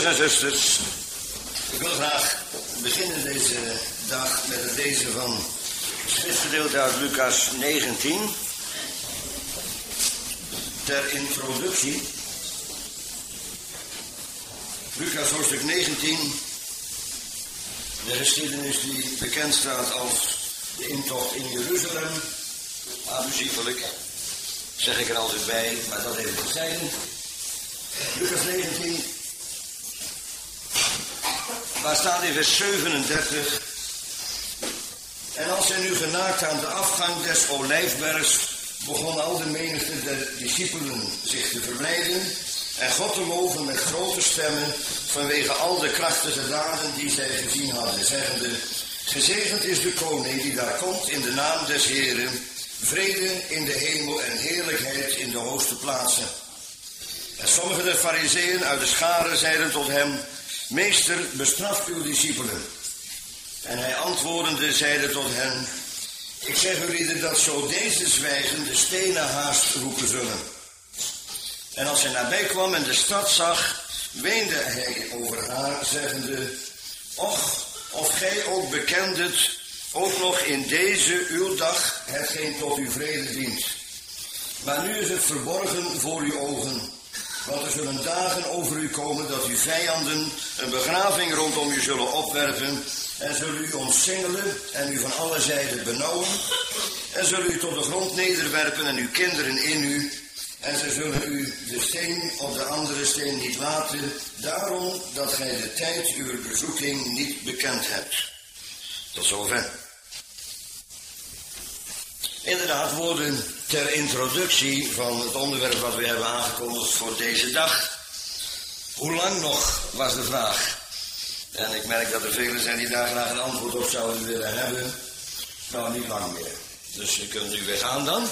Broeders en zusters, ik wil graag beginnen deze dag met het lezen van het schriftgedeelte uit Lucas 19. Ter introductie. Lucas hoofdstuk 19. De geschiedenis die bekend staat als de intocht in Jeruzalem. Abusievelijk, zeg ik er altijd bij, maar dat even terzijde. Lucas 19. Waar staat in vers 37. En als zij nu genaakt aan de afgang des Olijfbergs, begon al de menigte der discipelen zich te verblijden en God te loven met grote stemmen vanwege al de krachtige daden die zij gezien hadden, zeggende: gezegend is de koning die daar komt in de naam des Heeren, vrede in de hemel en heerlijkheid in de hoogste plaatsen. En sommige der farizeeën uit de scharen zeiden tot hem: meester, bestraf uw discipelen. En hij antwoordende zeide tot hen: ik zeg u dat zo deze zwijgen de stenen haast roepen zullen. En als hij nabij kwam en de stad zag, weende hij over haar, zeggende: och, of gij ook bekendet, ook nog in deze uw dag, hetgeen tot uw vrede dient. Maar nu is het verborgen voor uw ogen. Want er zullen dagen over u komen dat uw vijanden een begraving rondom u zullen opwerpen en zullen u omsingelen en u van alle zijden benauwen en zullen u tot de grond nederwerpen en uw kinderen in u en zij zullen u de steen op de andere steen niet laten, daarom dat gij de tijd uw bezoeking niet bekend hebt. Tot zover. Inderdaad, woorden ter introductie van het onderwerp wat we hebben aangekondigd voor deze dag. Hoe lang nog, was de vraag. En ik merk dat er velen zijn die daar graag een antwoord op zouden willen hebben. Nou, niet lang meer. Dus je kunt nu weer gaan dan.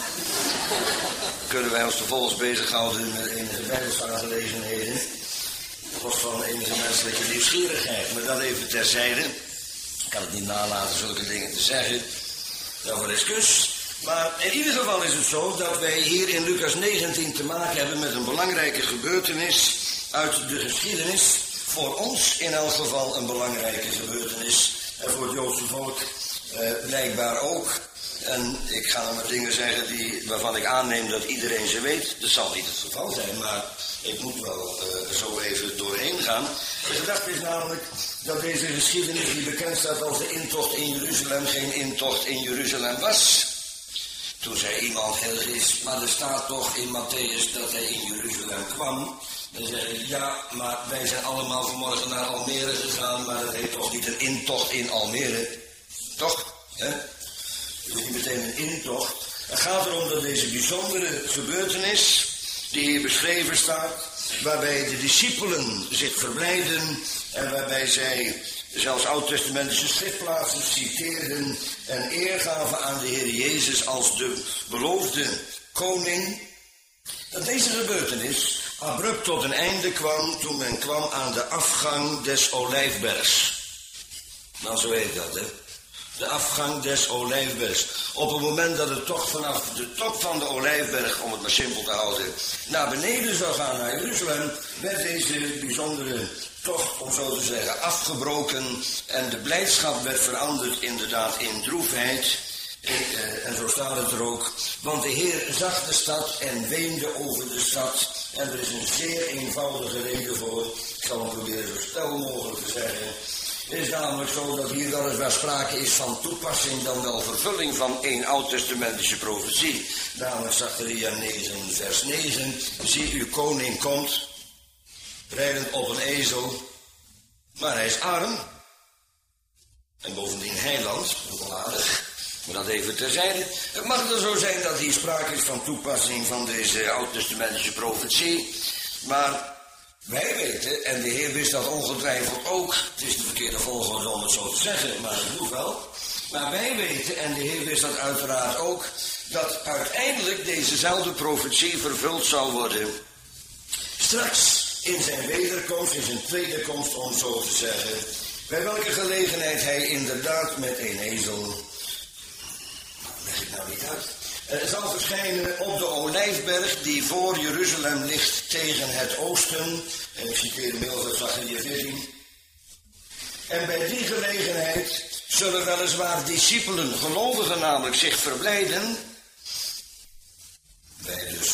Kunnen wij ons vervolgens bezighouden met enige bijbelsaangelegenheden. Kost van enige menselijke nieuwsgierigheid. Maar dat even terzijde. Ik kan het niet nalaten zulke dingen te zeggen. Daarvoor excuus. Maar in ieder geval is het zo dat wij hier in Lucas 19 te maken hebben met een belangrijke gebeurtenis uit de geschiedenis. Voor ons in elk geval een belangrijke gebeurtenis. En voor het Joodse volk blijkbaar ook. En ik ga nog maar dingen zeggen waarvan ik aanneem dat iedereen ze weet. Dat zal niet het geval zijn, maar ik moet wel zo even doorheen gaan. De gedachte is namelijk dat deze geschiedenis die bekend staat als de intocht in Jeruzalem geen intocht in Jeruzalem was. Toen zei iemand heel gis, maar er staat toch in Matthäus dat hij in Jeruzalem kwam. Dan zeg ik, ja, maar wij zijn allemaal vanmorgen naar Almere gegaan, maar dat heet toch niet een intocht in Almere? Toch? Hè? Het is niet meteen een intocht. Het gaat erom dat deze bijzondere gebeurtenis, die hier beschreven staat, waarbij de discipelen zich verblijden en waarbij zij zelfs oud-testamentische schriftplaatsen citeerden en eer gaven aan de Heer Jezus als de beloofde koning, dat deze gebeurtenis abrupt tot een einde kwam toen men kwam aan de afgang des Olijfbergs. Nou, zo heet dat, hè. De afgang des Olijfbergs. Op het moment dat het toch vanaf de top van de Olijfberg, om het maar simpel te houden, naar beneden zou gaan naar Jeruzalem, werd deze bijzondere tocht, om zo te zeggen, afgebroken en de blijdschap werd veranderd inderdaad in droefheid. En zo staat het er ook. Want de Heer zag de stad en weende over de stad. En er is een zeer eenvoudige reden voor. Ik zal hem proberen zo snel mogelijk te zeggen. Het is namelijk zo dat hier weliswaar sprake is van toepassing dan wel vervulling van één oud-testamentische profetie. Namelijk Zacharia 9 vers 9. Zie, uw koning komt, rijdend op een ezel, maar hij is arm. En bovendien heiland, wel aardig. Maar dat even terzijde. Het mag er zo zijn dat hier sprake is van toepassing van deze oud-testamentische profetie. Maar wij weten, en de Heer wist dat ongetwijfeld ook. Het is de verkeerde volgorde om het zo te zeggen, maar het moet wel. Maar wij weten, en de Heer wist dat uiteraard ook, dat uiteindelijk dezezelfde profetie vervuld zal worden. Straks in zijn wederkomst, in zijn tweede komst om zo te zeggen. Bij welke gelegenheid hij inderdaad met een ezel, leg ik nou niet uit, zal verschijnen op de Olijfberg die voor Jeruzalem ligt tegen het oosten. En ik citeer inmiddels uit Zacharia 14. En bij die gelegenheid zullen weliswaar discipelen, gelovigen namelijk, zich verblijden. Wij dus.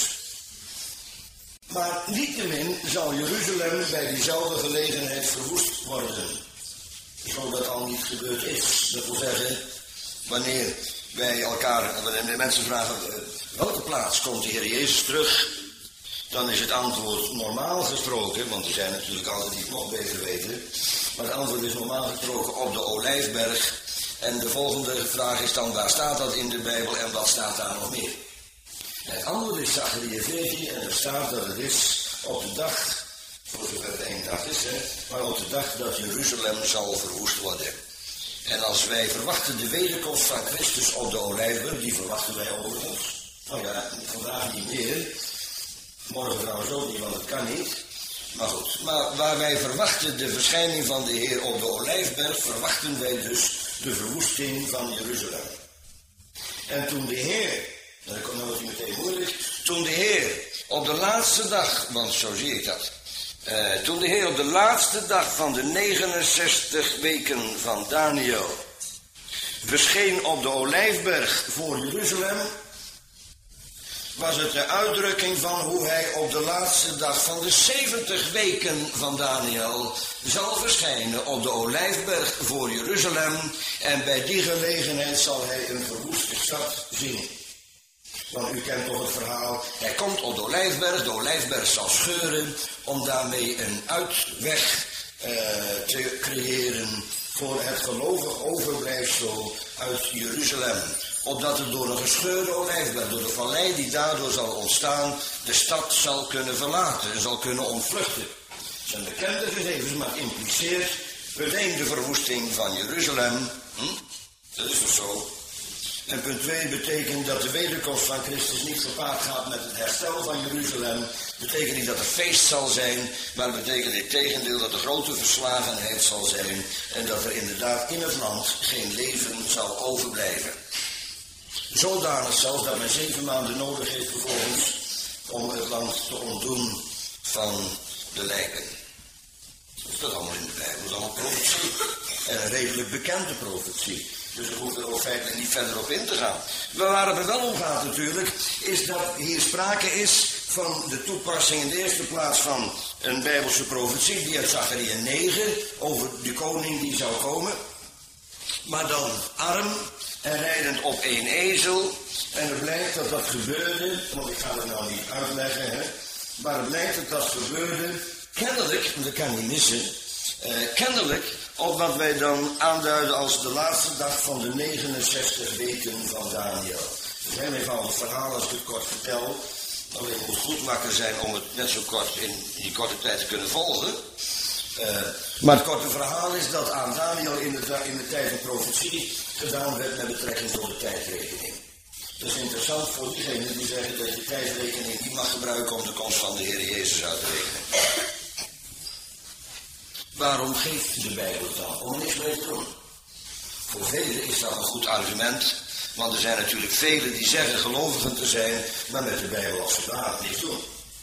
Maar niettemin zal Jeruzalem bij diezelfde gelegenheid verwoest worden. Zo dat al niet gebeurd is. Dat wil zeggen, wanneer wij elkaar, wanneer de mensen vragen, welke plaats komt de Heer Jezus terug? Dan is het antwoord normaal gesproken, want er zijn natuurlijk altijd die het nog beter weten. Maar het antwoord is normaal gesproken op de Olijfberg. En de volgende vraag is dan, waar staat dat in de Bijbel en wat staat daar nog meer? Het antwoord is Zacharia 14 en er staat dat het is op de dag, voor zover het één dag is, maar op de dag dat Jeruzalem zal verwoest worden. En als wij verwachten de wederkomst van Christus op de Olijfberg, die verwachten wij overigens. Nou ja, vandaag niet meer. Morgen trouwens ook niet, want het kan niet. Maar goed, maar waar wij verwachten de verschijning van de Heer op de Olijfberg, verwachten wij dus de verwoesting van Jeruzalem. En toen de Heer, dan wordt het meteen moeilijk, toen de Heer op de laatste dag, want zo zie ik dat, toen de Heer op de laatste dag van de 69 weken van Daniel verscheen op de Olijfberg voor Jeruzalem, was het de uitdrukking van hoe hij op de laatste dag van de 70 weken van Daniel zal verschijnen op de Olijfberg voor Jeruzalem. En bij die gelegenheid zal hij een verwoeste stad zien. Want u kent toch het verhaal, hij komt op de Olijfberg zal scheuren om daarmee een uitweg te creëren voor het gelovig overblijfsel uit Jeruzalem. Opdat het door een gescheurde Olijfberg, door de vallei die daardoor zal ontstaan, de stad zal kunnen verlaten en zal kunnen ontvluchten. Het zijn bekende gegevens, maar het impliceert meteen de verwoesting van Jeruzalem. Dat is toch zo? En punt 2 betekent dat de wederkomst van Christus niet gepaard gaat met het herstel van Jeruzalem. Betekent niet dat er feest zal zijn, maar betekent in tegendeel dat er grote verslagenheid zal zijn en dat er inderdaad in het land geen leven zal overblijven. Zodanig zelfs dat men 7 maanden nodig heeft vervolgens om het land te ontdoen van de lijken. Dat is allemaal in de Bijbel, dat is allemaal profetie. En een redelijk bekende profetie. Dus we hoeven er ook feitelijk niet verder op in te gaan. Maar waar het er wel om gaat natuurlijk, is dat hier sprake is van de toepassing in de eerste plaats van een Bijbelse profetie, die uit Zacharia 9, over de koning die zou komen. Maar dan arm en rijdend op een ezel. En het blijkt dat dat gebeurde, want ik ga het nou niet uitleggen, maar het blijkt dat dat gebeurde, kennelijk, dat kan niet missen, kennelijk op wat wij dan aanduiden als de laatste dag van de 69 weken van Daniel. Het is een heel eenvoudig verhaal als ik het kort vertel. Alleen moet het goed wakker zijn om het net zo kort in die korte tijd te kunnen volgen. Maar het korte verhaal is dat aan Daniel in de tijd van profetie gedaan werd met betrekking tot de tijdrekening. Dat is interessant voor diegenen die zeggen dat je tijdrekening niet mag gebruiken om de komst van de Heer Jezus uit te rekenen. Waarom geeft de Bijbel het dan? Om er niks mee te doen. Voor velen is dat een goed argument, want er zijn natuurlijk velen die zeggen gelovigen te zijn, maar met de Bijbel als zodanig niks doen.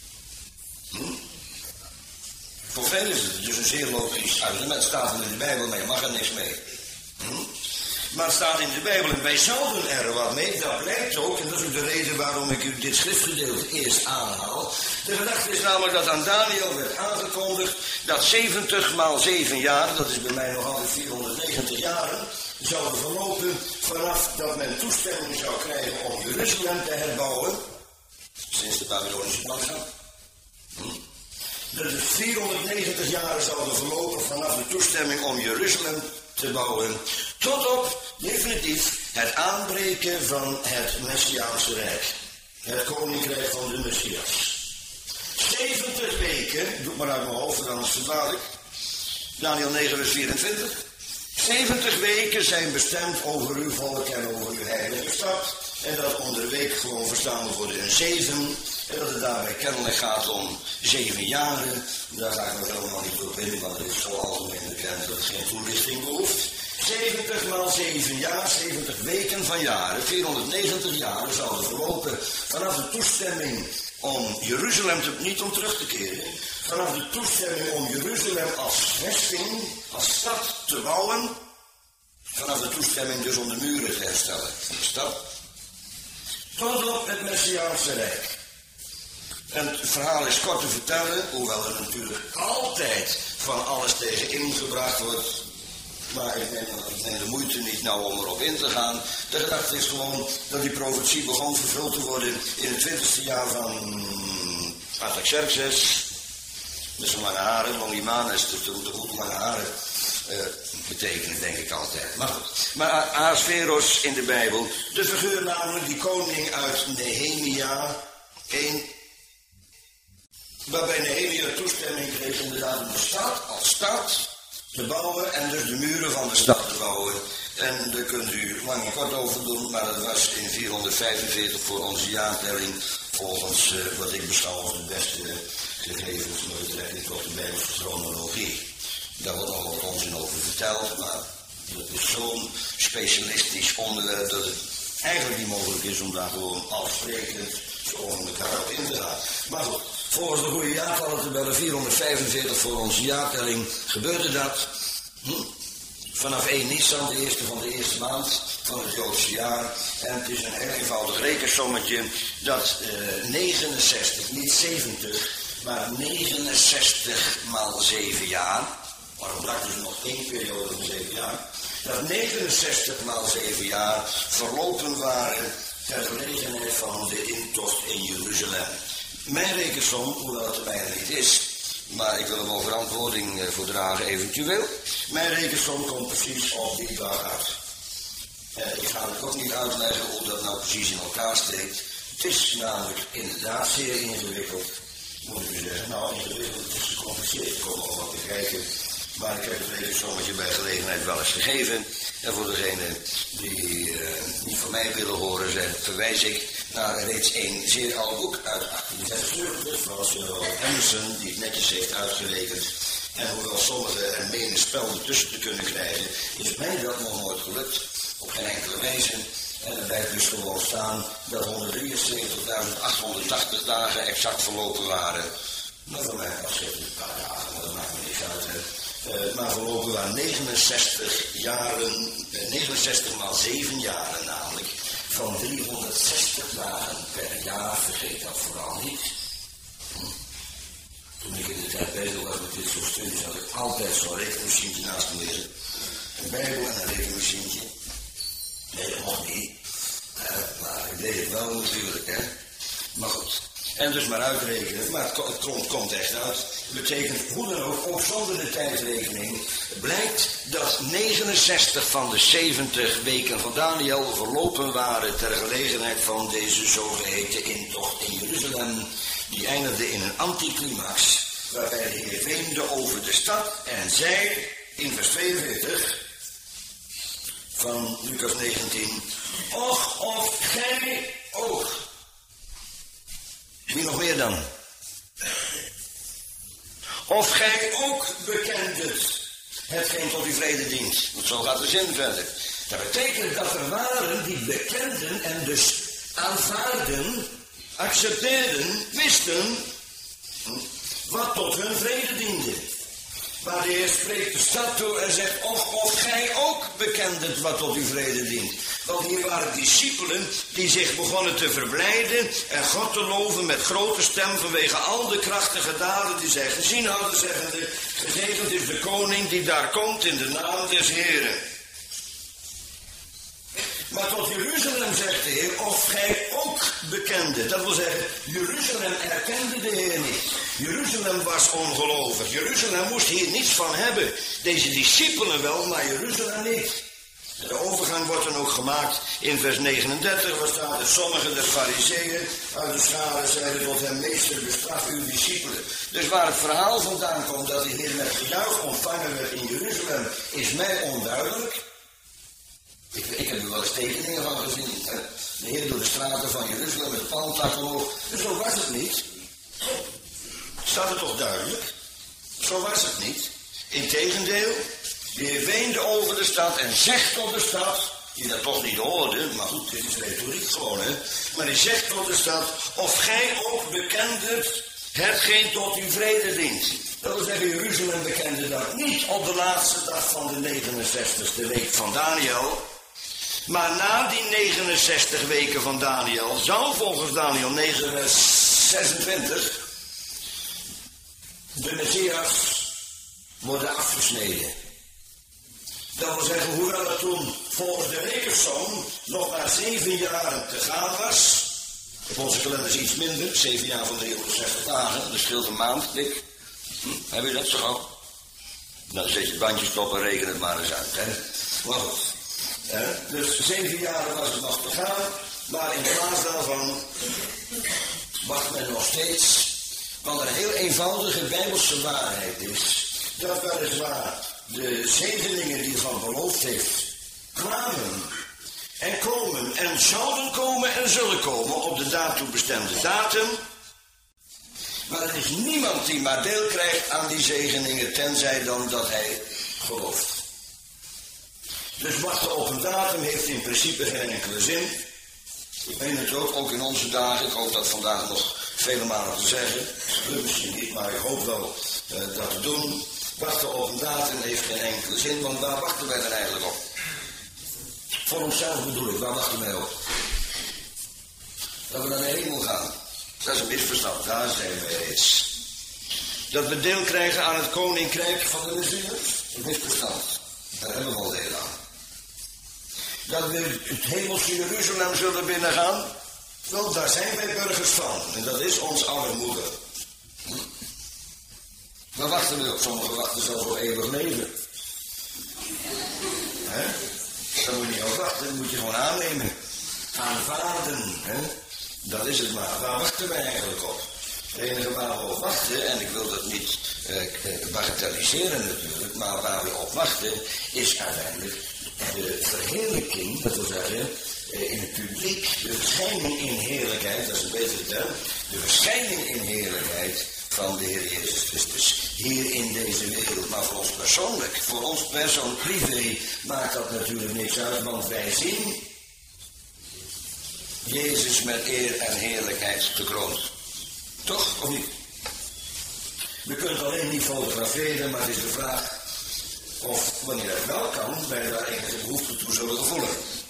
Voor velen is het dus een zeer logisch argument. Het staat in de Bijbel, maar je mag er niks mee. Maar het staat in de Bijbel en wij zouden er wat mee. Dat blijkt ook, en dat is ook de reden waarom ik u dit schriftgedeelte eerst aanhaal. De gedachte is namelijk dat aan Daniel werd aangekondigd dat 70 maal 7 jaar, dat is bij mij nog altijd 490 jaren, zouden verlopen vanaf dat men toestemming zou krijgen om Jeruzalem te herbouwen, sinds de Babylonische machtschap. Dat is 490 jaar zouden verlopen vanaf de toestemming om Jeruzalem te bouwen, tot op, definitief, het aanbreken van het Messiaanse Rijk. Het koninkrijk van de Messias. 70 weken, doe maar uit mijn hoofd, dan is het dadelijk. Daniel 9 vers 24. 70 weken zijn bestemd over uw volk en over uw heilige stad. En dat onder de week gewoon verstaan moet worden een 7. En dat het daarbij kennelijk gaat om 7 jaren. Daar ga ik nog helemaal niet op in, want het is zo algemeen bekend dat het geen toelichting behoeft. 70 maal 7 jaar, 70 weken van jaren, 490 jaar zouden verlopen vanaf de toestemming om Jeruzalem niet om terug te keren, vanaf de toestemming om Jeruzalem als vesting, als stad te bouwen, vanaf de toestemming dus om de muren te herstellen van de stad, tot op het Messiaanse Rijk. En het verhaal is kort te vertellen, hoewel er natuurlijk altijd van alles tegen ingebracht wordt. Maar ik neem de moeite niet nou om erop in te gaan. De gedachte is gewoon dat die profetie begon vervuld te worden in het 20e jaar van Artaxerxes. Met zijn lange haren, Longimanus, de goede lange haren betekenen denk ik altijd. Maar goed. Maar Ahasveros in de Bijbel, de figuur namelijk die koning uit Nehemia 1. Waarbij Nehemia toestemming kreeg inderdaad om de stad als stad te bouwen en dus de muren van de stad te bouwen. En daar kunt u lang en kort over doen, maar dat was in 445 voor onze jaartelling, volgens wat ik beschouw als de beste gegevens met betrekking tot de Bijbelse chronologie. Daar wordt nog wat onzin over verteld, maar dat is zo'n specialistisch onderwerp dat het eigenlijk niet mogelijk is om daar gewoon afsprekend zo over elkaar op in te gaan. Maar goed, volgens de goede jaartallen te bellen, 445 voor onze jaartelling, gebeurde dat vanaf 1 Nisan, de eerste van de eerste maand van het Joodse jaar. En het is een heel eenvoudig rekensommetje dat 69, niet 70, maar 69 maal 7 jaar, waarom brak dus nog één periode van 7 jaar, dat 69 maal 7 jaar verlopen waren ter gelegenheid van de intocht in Jeruzalem. Mijn rekensom, hoewel het er bijna niet is, maar ik wil hem over verantwoording voor dragen eventueel. Mijn rekensom komt precies op die dag uit. Ik ga het ook niet uitleggen hoe dat nou precies in elkaar steekt. Het is namelijk inderdaad zeer ingewikkeld. Moet ik u zeggen, nou ingewikkeld, het is gecompliceerd, ik kom nog wat te kijken. Maar ik heb het rekensommetje bij gelegenheid wel eens gegeven. En voor degenen die niet van mij willen horen, verwijs ik naar reeds een zeer oud boek uit 1876 van Sir Emerson, die het netjes heeft uitgerekend. En hoewel sommigen er menen spelden tussen te kunnen krijgen, is mij dat nog nooit gelukt, op geen enkele wijze. En er blijft dus gewoon staan dat 173.880 dagen exact verlopen waren. Nou, voor mij was het een paar dagen, maar dat maakt me niet uit. Maar verlopen waren 69 jaren, 69 maal 7 jaren namelijk, van 360 dagen per jaar, vergeet dat vooral niet. Toen ik in de tijd bezig was met dit soort studies, had ik altijd zo'n rekenmachientje naast me liggen. Een Bijbel en een rekenmachientje. Nee, dat mocht niet. Maar ik deed het wel natuurlijk, hè. Maar goed. En dus maar uitrekenen, maar het komt echt uit. Betekent hoe dan ook zonder de tijdrekening, blijkt dat 69 van de 70 weken van Daniel verlopen waren ter gelegenheid van deze zogeheten intocht in Jeruzalem. Die eindigde in een anticlimax, waarbij de Heer weende over de stad en zei in vers 42 van Lucas 19, och, of gij ook. Wie nog meer dan? Of gij ook bekendet hetgeen tot uw vrede dient. Want zo gaat de zin verder. Dat betekent dat er waren die bekenden en dus aanvaarden, accepteerden, wisten wat tot hun vrede diende. Maar de Heer spreekt de stad toe en zegt, of gij ook bekendet wat tot uw vrede dient. Want hier waren discipelen die zich begonnen te verblijden en God te loven met grote stem vanwege al de krachtige daden die zij gezien hadden, zeggende, gezegend is de koning die daar komt in de naam des Heren. Maar tot Jeruzalem zegt de Heer, of gij ook bekende. Dat wil zeggen, Jeruzalem erkende de Heer niet. Jeruzalem was ongelovig. Jeruzalem moest hier niets van hebben. Deze discipelen wel, maar Jeruzalem niet. De overgang wordt dan ook gemaakt in vers 39, waar staat dat sommigen der fariseeën uit de scharen zeiden tot hem, meester, bestraf uw discipelen. Dus waar het verhaal vandaan komt dat de Heer met gejuich ontvangen werd in Jeruzalem, is mij onduidelijk. Ik heb er wel eens tekeningen van gezien. De Heer door de straten van Jeruzalem met palmtakken omhoog. Dus zo was het niet. Staat het toch duidelijk? Zo was het niet. Integendeel, de Heer weende over de stad en zegt tot de stad, die dat toch niet hoorde, maar goed, dit is retoriek gewoon, hè. Maar hij zegt tot de stad, of gij ook bekendert hetgeen tot uw vrede dient. Dat wil zeggen, Jeruzalem bekende dat niet op de laatste dag van de 69e week van Daniel. Maar na die 69 weken van Daniel zou volgens Daniel 9 vers 26 de Messias worden afgesneden. Dat wil zeggen, hoewel het toen volgens de rekensom nog maar 7 jaar te gaan was. Op onze kalender is iets minder, 7 jaar van 360 dagen, dat scheelt een maand, dik. Heb je dat zo al? Nou, dan zet je het bandje stop en reken het maar eens uit, hè. Maar goed. Dus 7 jaar was het nog te gaan, maar in plaats daarvan wacht men nog steeds. Want een heel eenvoudige bijbelse waarheid is dat weliswaar de zegeningen die God beloofd heeft kwamen en komen en zouden komen en zullen komen op de daartoe bestemde datum. Maar er is niemand die maar deel krijgt aan die zegeningen tenzij dan dat hij gelooft. Dus wachten op een datum heeft in principe geen enkele zin. Ik meen het ook in onze dagen. Ik hoop dat vandaag nog vele malen te zeggen. Misschien niet, maar ik hoop wel dat te doen. Wachten op een datum heeft geen enkele zin, want waar wachten wij dan eigenlijk op? Voor onszelf bedoel ik, waar wachten wij op? Dat we naar de hemel gaan. Dat is een misverstand, daar zijn we eens. Dat we deel krijgen aan het koninkrijk van de Messias, een misverstand. Daar hebben we al deel aan. Dat we het hemelse Jeruzalem zullen binnengaan, wel, daar zijn wij burgers van. En dat is ons oude moeder. Waar wachten we op? Sommigen wachten zelfs op eeuwig leven. Daar moet je niet op wachten, dat moet je gewoon aannemen. Aanvaarden. Dat is het maar. Waar wachten wij eigenlijk op? Het enige waar we op wachten, en ik wil dat niet bagatelliseren natuurlijk, maar waar we op wachten is uiteindelijk de verheerlijking, dat wil zeggen in het publiek, de verschijning in heerlijkheid, dat is een betere term, de verschijning in heerlijkheid van de Heer Jezus Christus hier in deze wereld. Maar voor ons persoonlijk, voor ons persoonlijk privé maakt dat natuurlijk niks uit, want wij zien Jezus met eer en heerlijkheid gekroond. Toch? Of niet? We kunnen het alleen niet fotograferen, maar het is de vraag of wanneer het wel kan, wij daar enige behoefte toe zullen gevoelen.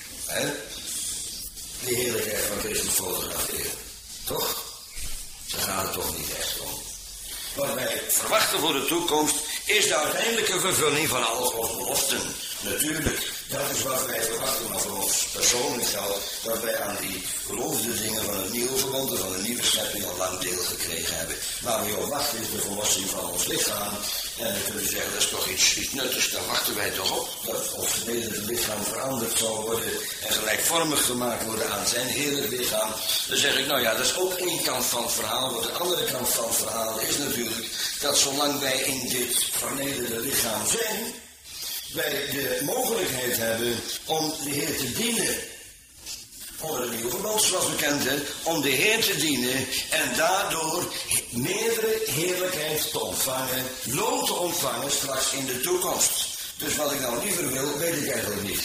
De heerlijkheid van Christus fotograferen. Toch? Daar gaat het toch niet echt om. Wat wij verwachten voor de toekomst is de uiteindelijke vervulling van al onze beloften. Natuurlijk, dat is wat wij verwachten, maar voor ons persoonlijk geldt dat wij aan die beloofde dingen van het nieuwe verbond en van de nieuwe schepping al lang deel gekregen hebben. Waar we op wachten is de verlossing van ons lichaam. En dan kunnen we zeggen, dat is toch iets nuttigs, daar wachten wij toch op. Dat ons het lichaam veranderd zal worden en gelijkvormig gemaakt worden aan zijn heerlijk lichaam. Dan zeg ik, nou ja, dat is ook één kant van het verhaal. Want de andere kant van het verhaal is natuurlijk dat zolang wij in dit vernederde lichaam zijn, wij de mogelijkheid hebben om de Heer te dienen. Onder het nieuwe verbond, zoals bekend is, om de Heer te dienen en daardoor meerdere heerlijkheid te ontvangen, loon te ontvangen straks in de toekomst. Dus wat ik nou liever wil, weet ik eigenlijk niet.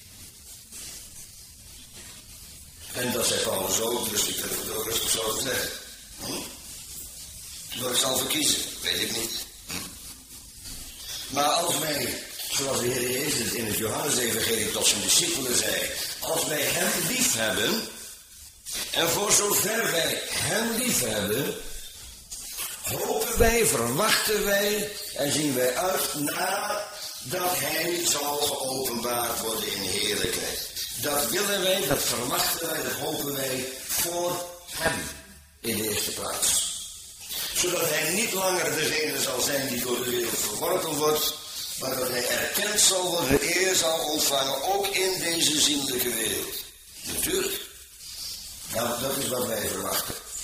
En dat zei Paulus ook, dus ik heb het ook rustig zo te zeggen. Wat ik zal verkiezen, weet ik niet. Maar als wij, zoals de Heer Jezus in het Johannes-evangelie tot zijn discipelen zei, als wij hem lief hebben, en voor zover wij hem lief hebben, hopen wij, verwachten wij en zien wij uit naar dat hij zal geopenbaard worden in heerlijkheid. Dat willen wij, dat verwachten wij, dat hopen wij voor hem in de eerste plaats. Zodat hij niet langer degene zal zijn die door de wereld verworpen wordt, maar dat hij erkend zal worden, eer zal ontvangen, ook in deze zienlijke wereld. Natuurlijk. Nou, dat is wat wij verwachten.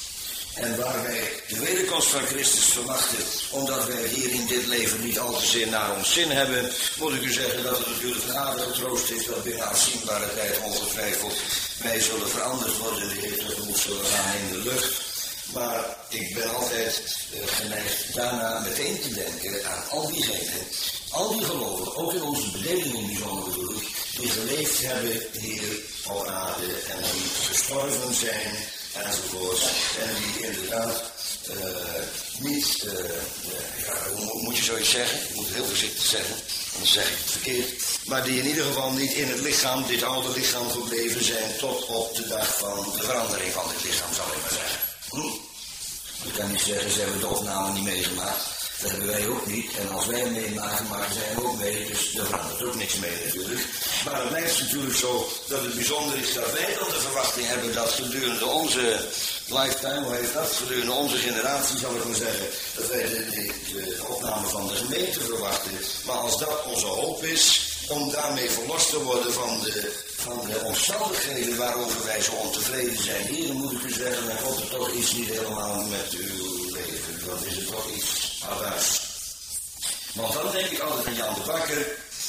En waar wij de wederkomst van Christus verwachten, omdat wij hier in dit leven niet al te zeer naar ons zin hebben, moet ik u zeggen dat het natuurlijk een aardige troost is dat binnen afzienbare tijd ongetwijfeld wij zullen veranderd worden, de Heer tegemoet zullen gaan in de lucht. Maar ik ben altijd geneigd daarna meteen te denken aan al diegenen, al die gelovigen, ook in onze bedelingen bijzonder bedoel ik, die geleefd hebben hier op aarde en die gestorven zijn enzovoort. En die inderdaad niet, hoe moet je zoiets zeggen? Ik moet het heel voorzichtig zeggen, anders zeg ik het verkeerd. Maar die in ieder geval niet in het lichaam, dit oude lichaam gebleven zijn tot op de dag van de verandering van dit lichaam, zal ik maar zeggen. Ik kan niet zeggen, ze hebben de opname niet meegemaakt. Dat hebben wij ook niet. En als wij hem meemaken, maken zij hem ook mee. Dus daar verandert ook niks mee natuurlijk. Maar het blijft natuurlijk zo dat het bijzonder is dat wij dan de verwachting hebben dat gedurende onze lifetime, hoe heet dat? Gedurende onze generatie zal ik maar zeggen, dat wij de opname van de gemeente verwachten. Maar als dat onze hoop is, om daarmee verlost te worden van de omstandigheden waarover wij zo ontevreden zijn. Hier moet ik u zeggen, dan komt er toch iets niet helemaal met uw leven. Dan is het toch iets aardigs. Want dan denk ik altijd aan Jan de Bakker.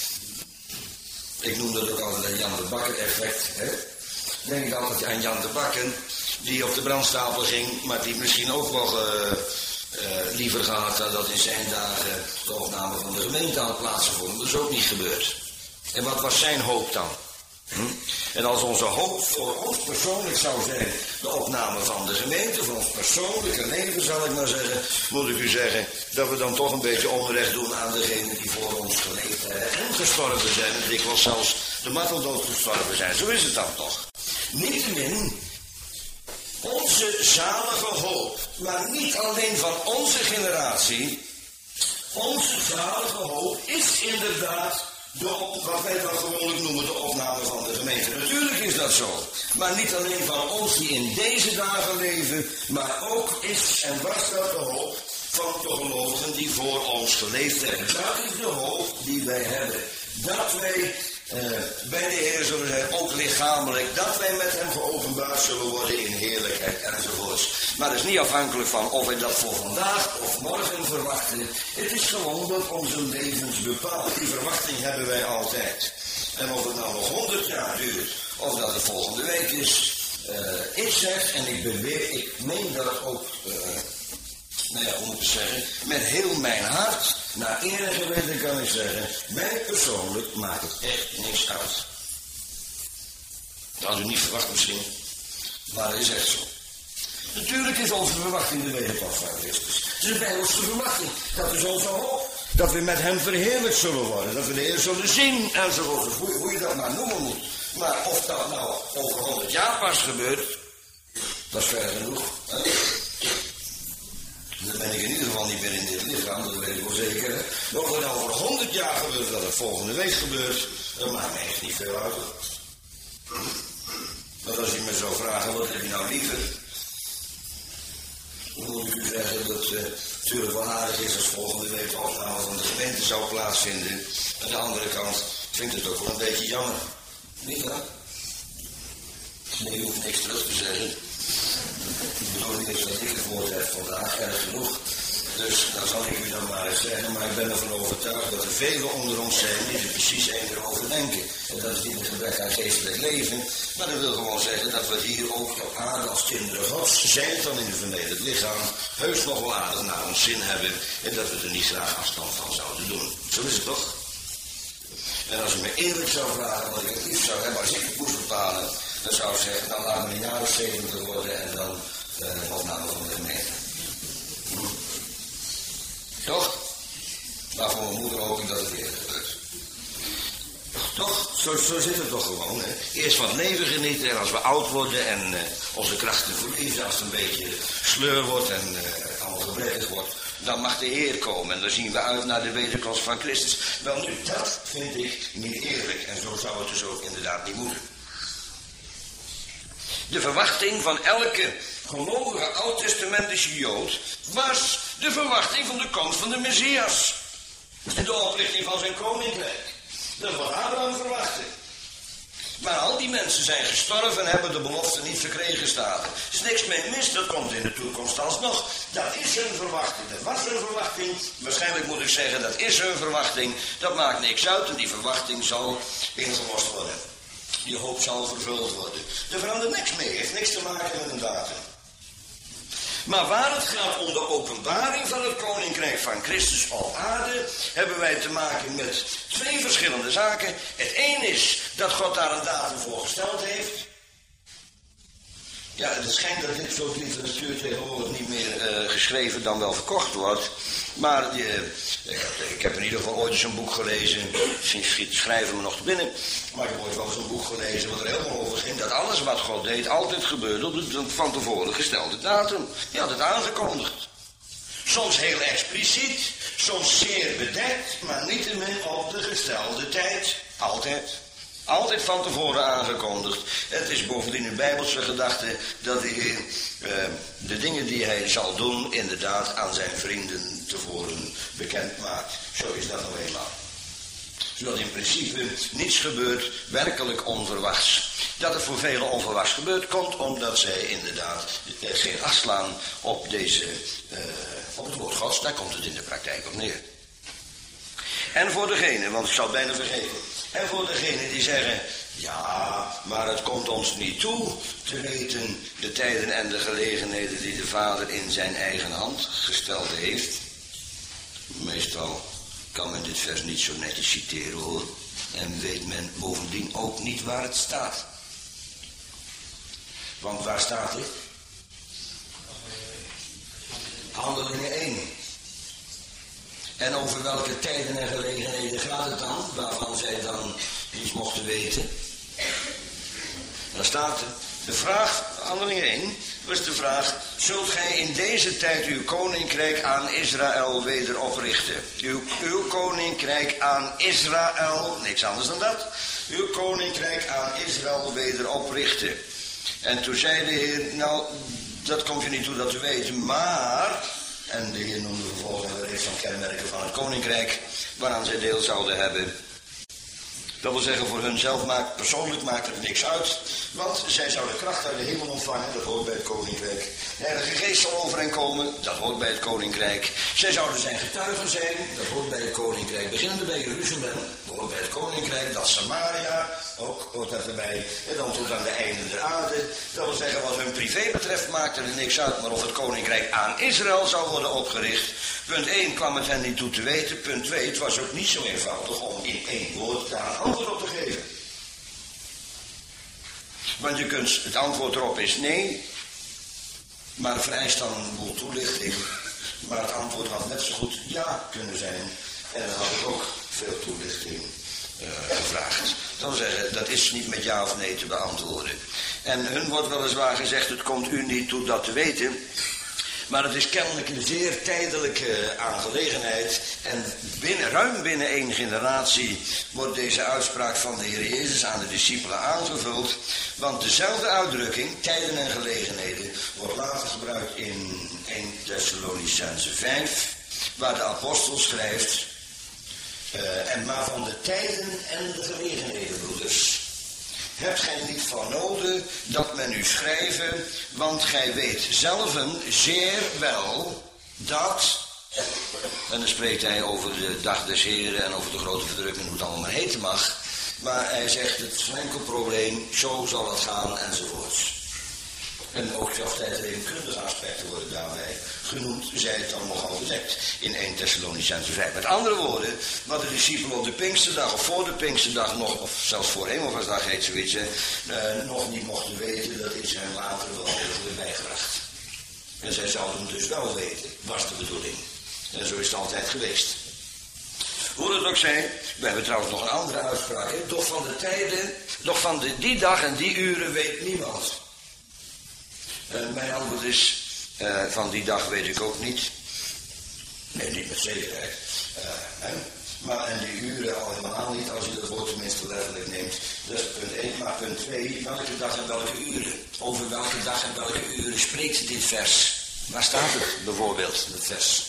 Ik noem dat ook altijd een Jan de Bakker effect. Hè? Denk ik altijd aan Jan de Bakker, die op de brandstapel ging, maar die misschien ook nog liever gehad had dat in zijn dagen de opname van de gemeente had plaatsgevonden. Dat is ook niet gebeurd. En wat was zijn hoop dan? En als onze hoop voor ons persoonlijk zou zijn de opname van de gemeente, voor ons persoonlijke leven zal ik maar zeggen, moet ik u zeggen dat we dan toch een beetje onrecht doen aan degenen die voor ons geleefd hebben en gestorven zijn en dikwijls zelfs de marteldood gestorven zijn. Zo is het dan toch. Niettemin, onze zalige hoop, maar niet alleen van onze generatie, onze zalige hoop is inderdaad wat wij dan gewoonlijk noemen de opname van de gemeente. Natuurlijk is dat zo. Maar niet alleen van ons die in deze dagen leven, maar ook is en was dat de hoop van de gelovigen die voor ons geleefd hebben. Dat is de hoop die wij hebben. Dat wij bij de Heer zullen zijn, ook lichamelijk, dat wij met hem geopenbaard zullen worden in heerlijkheid enzovoorts. Maar het is niet afhankelijk van of wij dat voor vandaag of morgen verwachten. Het is gewoon wat onze levens bepaalt. Die verwachting hebben wij altijd. En of het nou nog 100 jaar duurt, of dat het volgende week is, ik zeg, en ik meen dat ook, hoe moet ik zeggen, met heel mijn hart, naar eer en geweten kan ik zeggen, mij persoonlijk maakt het echt niks uit. Dat had u niet verwacht misschien, maar het is echt zo. Natuurlijk is onze verwachting de wederkomst van Christus. Het is een bijbelse verwachting, dat is onze hoop. Dat we met hem verheerlijkt zullen worden, dat we de Heer zullen zien enzovoort. Hoe je dat maar noemen moet. Maar of dat nou over 100 jaar pas gebeurt, dat is ver genoeg. Dan ben ik in ieder geval niet meer in dit lichaam, dat weet ik wel zeker. Hè? Maar of het nou over 100 jaar gebeurt, dat het volgende week gebeurt, dat maakt mij echt niet veel uit. Want als u me zou vragen, wat heb je nou liever? Dan moet ik u zeggen dat het natuurlijk wel aardig is als volgende week de opname van de gemeente zou plaatsvinden. Aan de andere kant vind ik het ook wel een beetje jammer. Niet waar? Nee, je hoeft niks terug te zeggen. Ik bedoel niet eens dat ik het woord heb vandaag, erg genoeg. Dus dan zal ik u dan maar eens zeggen, maar ik ben ervan overtuigd dat er velen onder ons zijn die er precies erover denken. En dat is niet een gebrek aan geestelijk leven, maar dat wil gewoon zeggen dat we hier ook op aarde als kinderen Gods, zijn dan in een vernederd lichaam, heus nog wel aardig naar ons zin hebben en dat we er niet graag afstand van zouden doen. Zo is het toch? En als u me eerlijk zou vragen wat ik het liefst zou hebben als ik het moest bepalen, dan zou ik zeggen, dan laat me een jaar of 70 worden en dan de opname van de gemeente. Toch? Maar voor mijn moeder hoop ik dat het eerder gebeurt. Toch? Zo zit het toch gewoon. Hè? Eerst van het leven genieten en als we oud worden en onze krachten verliezen, als het een beetje sleur wordt en allemaal gebrekkig wordt, dan mag de Heer komen en dan zien we uit naar de wederkomst van Christus. Wel nu, dat vind ik niet eerlijk en zo zou het dus ook inderdaad niet moeten. De verwachting van elke gelovige oud-testamentische Jood was de verwachting van de komst van de Messias. En de oprichting van zijn koninkrijk. Dat is wat Abraham verwachtte. Maar al die mensen zijn gestorven en hebben de belofte niet verkregen, staat er. Er is niks mee mis, dat komt in de toekomst alsnog. Dat is hun verwachting, dat was hun verwachting. Waarschijnlijk moet ik zeggen, dat is hun verwachting. Dat maakt niks uit en die verwachting zal ingelost worden. Die hoop zal vervuld worden. Er verandert niks mee, heeft niks te maken met een datum. Maar waar het gaat om de openbaring van het koninkrijk van Christus op aarde, hebben wij te maken met twee verschillende zaken. Het een is dat God daar een datum voor gesteld heeft. Ja, het schijnt dat dit soort literatuur tegenwoordig niet meer geschreven dan wel verkocht wordt. Maar ik heb in ieder geval ooit eens een boek gelezen, misschien schiet schrijven me nog te binnen. Maar ik heb ooit wel eens een boek gelezen wat er helemaal over ging, dat alles wat God deed altijd gebeurde op de van tevoren gestelde datum. Die had het aangekondigd. Soms heel expliciet, soms zeer bedekt, maar niettemin op de gestelde tijd. Altijd. Altijd van tevoren aangekondigd. Het is bovendien een bijbelse gedachte dat de Heer de dingen die hij zal doen inderdaad aan zijn vrienden tevoren bekend maakt. Zo is dat nou eenmaal. Zodat in principe niets gebeurt werkelijk onverwachts. Dat er voor velen onverwachts gebeurt komt omdat zij inderdaad geen acht slaan op op het woord Gods. Daar komt het in de praktijk op neer. En voor degene, want ik zal het bijna vergeten. En voor degenen die zeggen, ja, maar het komt ons niet toe te weten de tijden en de gelegenheden die de Vader in zijn eigen hand gesteld heeft. Meestal kan men dit vers niet zo netjes citeren hoor. En weet men bovendien ook niet waar het staat. Want waar staat dit? Handelingen 1. En over welke tijden en gelegenheden gaat het dan, waarvan zij dan iets mochten weten? Dan staat er, de vraag, Handelingen 1, was de vraag, zult gij in deze tijd uw koninkrijk aan Israël weder oprichten? Uw koninkrijk aan Israël, niks anders dan dat, uw koninkrijk aan Israël weder oprichten. En toen zei de Heer, nou, dat komt je niet toe dat te weten, maar... En de Heer noemde vervolgens een reeks van kenmerken van het koninkrijk, waaraan zij deel zouden hebben. Dat wil zeggen, voor hunzelf persoonlijk maakt het niks uit, want zij zouden kracht uit de hemel ontvangen, dat hoort bij het koninkrijk. De Heilige Geest zal over hen komen, dat hoort bij het koninkrijk. Zij zouden zijn getuigen zijn, dat hoort bij het koninkrijk. Beginnende bij Jeruzalem, dat hoort bij het koninkrijk. Dat Samaria, ook hoort dat erbij. En dan tot aan de einden der aarde. Dat wil zeggen, wat hun privé betreft maakt er niks uit, maar of het koninkrijk aan Israël zou worden opgericht. Punt 1 kwam het hen niet toe te weten. Punt 2, het was ook niet zo eenvoudig om in één woord daar een antwoord op te geven. Want het antwoord erop is nee, maar het vereist dan een boel toelichting. Maar het antwoord had net zo goed ja kunnen zijn. En dan had ik ook veel toelichting gevraagd. Dat wil zeggen, dat is niet met ja of nee te beantwoorden. En hun wordt weliswaar gezegd, het komt u niet toe dat te weten. Maar het is kennelijk een zeer tijdelijke aangelegenheid. En ruim binnen 1 generatie wordt deze uitspraak van de Heer Jezus aan de discipelen aangevuld. Want dezelfde uitdrukking, tijden en gelegenheden, wordt later gebruikt in 1 Thessalonicenzen 5. Waar de apostel schrijft, en maar van de tijden en de gelegenheden, broeders. Hebt gij niet van noden dat men u schrijven, want gij weet zelven zeer wel dat, en dan spreekt hij over de dag des Heren en over de grote verdrukking, hoe het allemaal maar heten mag, maar hij zegt het is een enkel probleem, zo zal het gaan enzovoorts. En ook zelfs tijdredenkundige aspecten worden daarbij genoemd, zij het dan nogal bedekt in 1 Thessalonicenzen 5. Met andere woorden, wat de discipelen op de Pinksterdag of voor de Pinksterdag nog, of zelfs voor Hemelvaartsdag heet zoiets, nog niet mochten weten, dat is hen later wel degelijk bijgebracht. En zij zouden het dus wel weten, was de bedoeling. En zo is het altijd geweest. Hoe het ook zij, we hebben trouwens nog een andere uitspraak, hè? Doch van de tijden, doch van die dag en die uren weet niemand. Mijn antwoord is, van die dag weet ik ook niet. Nee, niet met zekerheid. Maar en die uren al helemaal niet, als je dat woord tenminste letterlijk neemt. Dat is punt 1. Maar punt 2, welke dag en welke uren? Over welke dag en welke uren spreekt dit vers? Waar staat het bijvoorbeeld, het vers?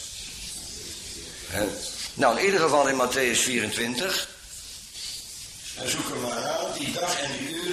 Nou, in ieder geval in Matthäus 24. En zoek er maar aan, die dag en die uren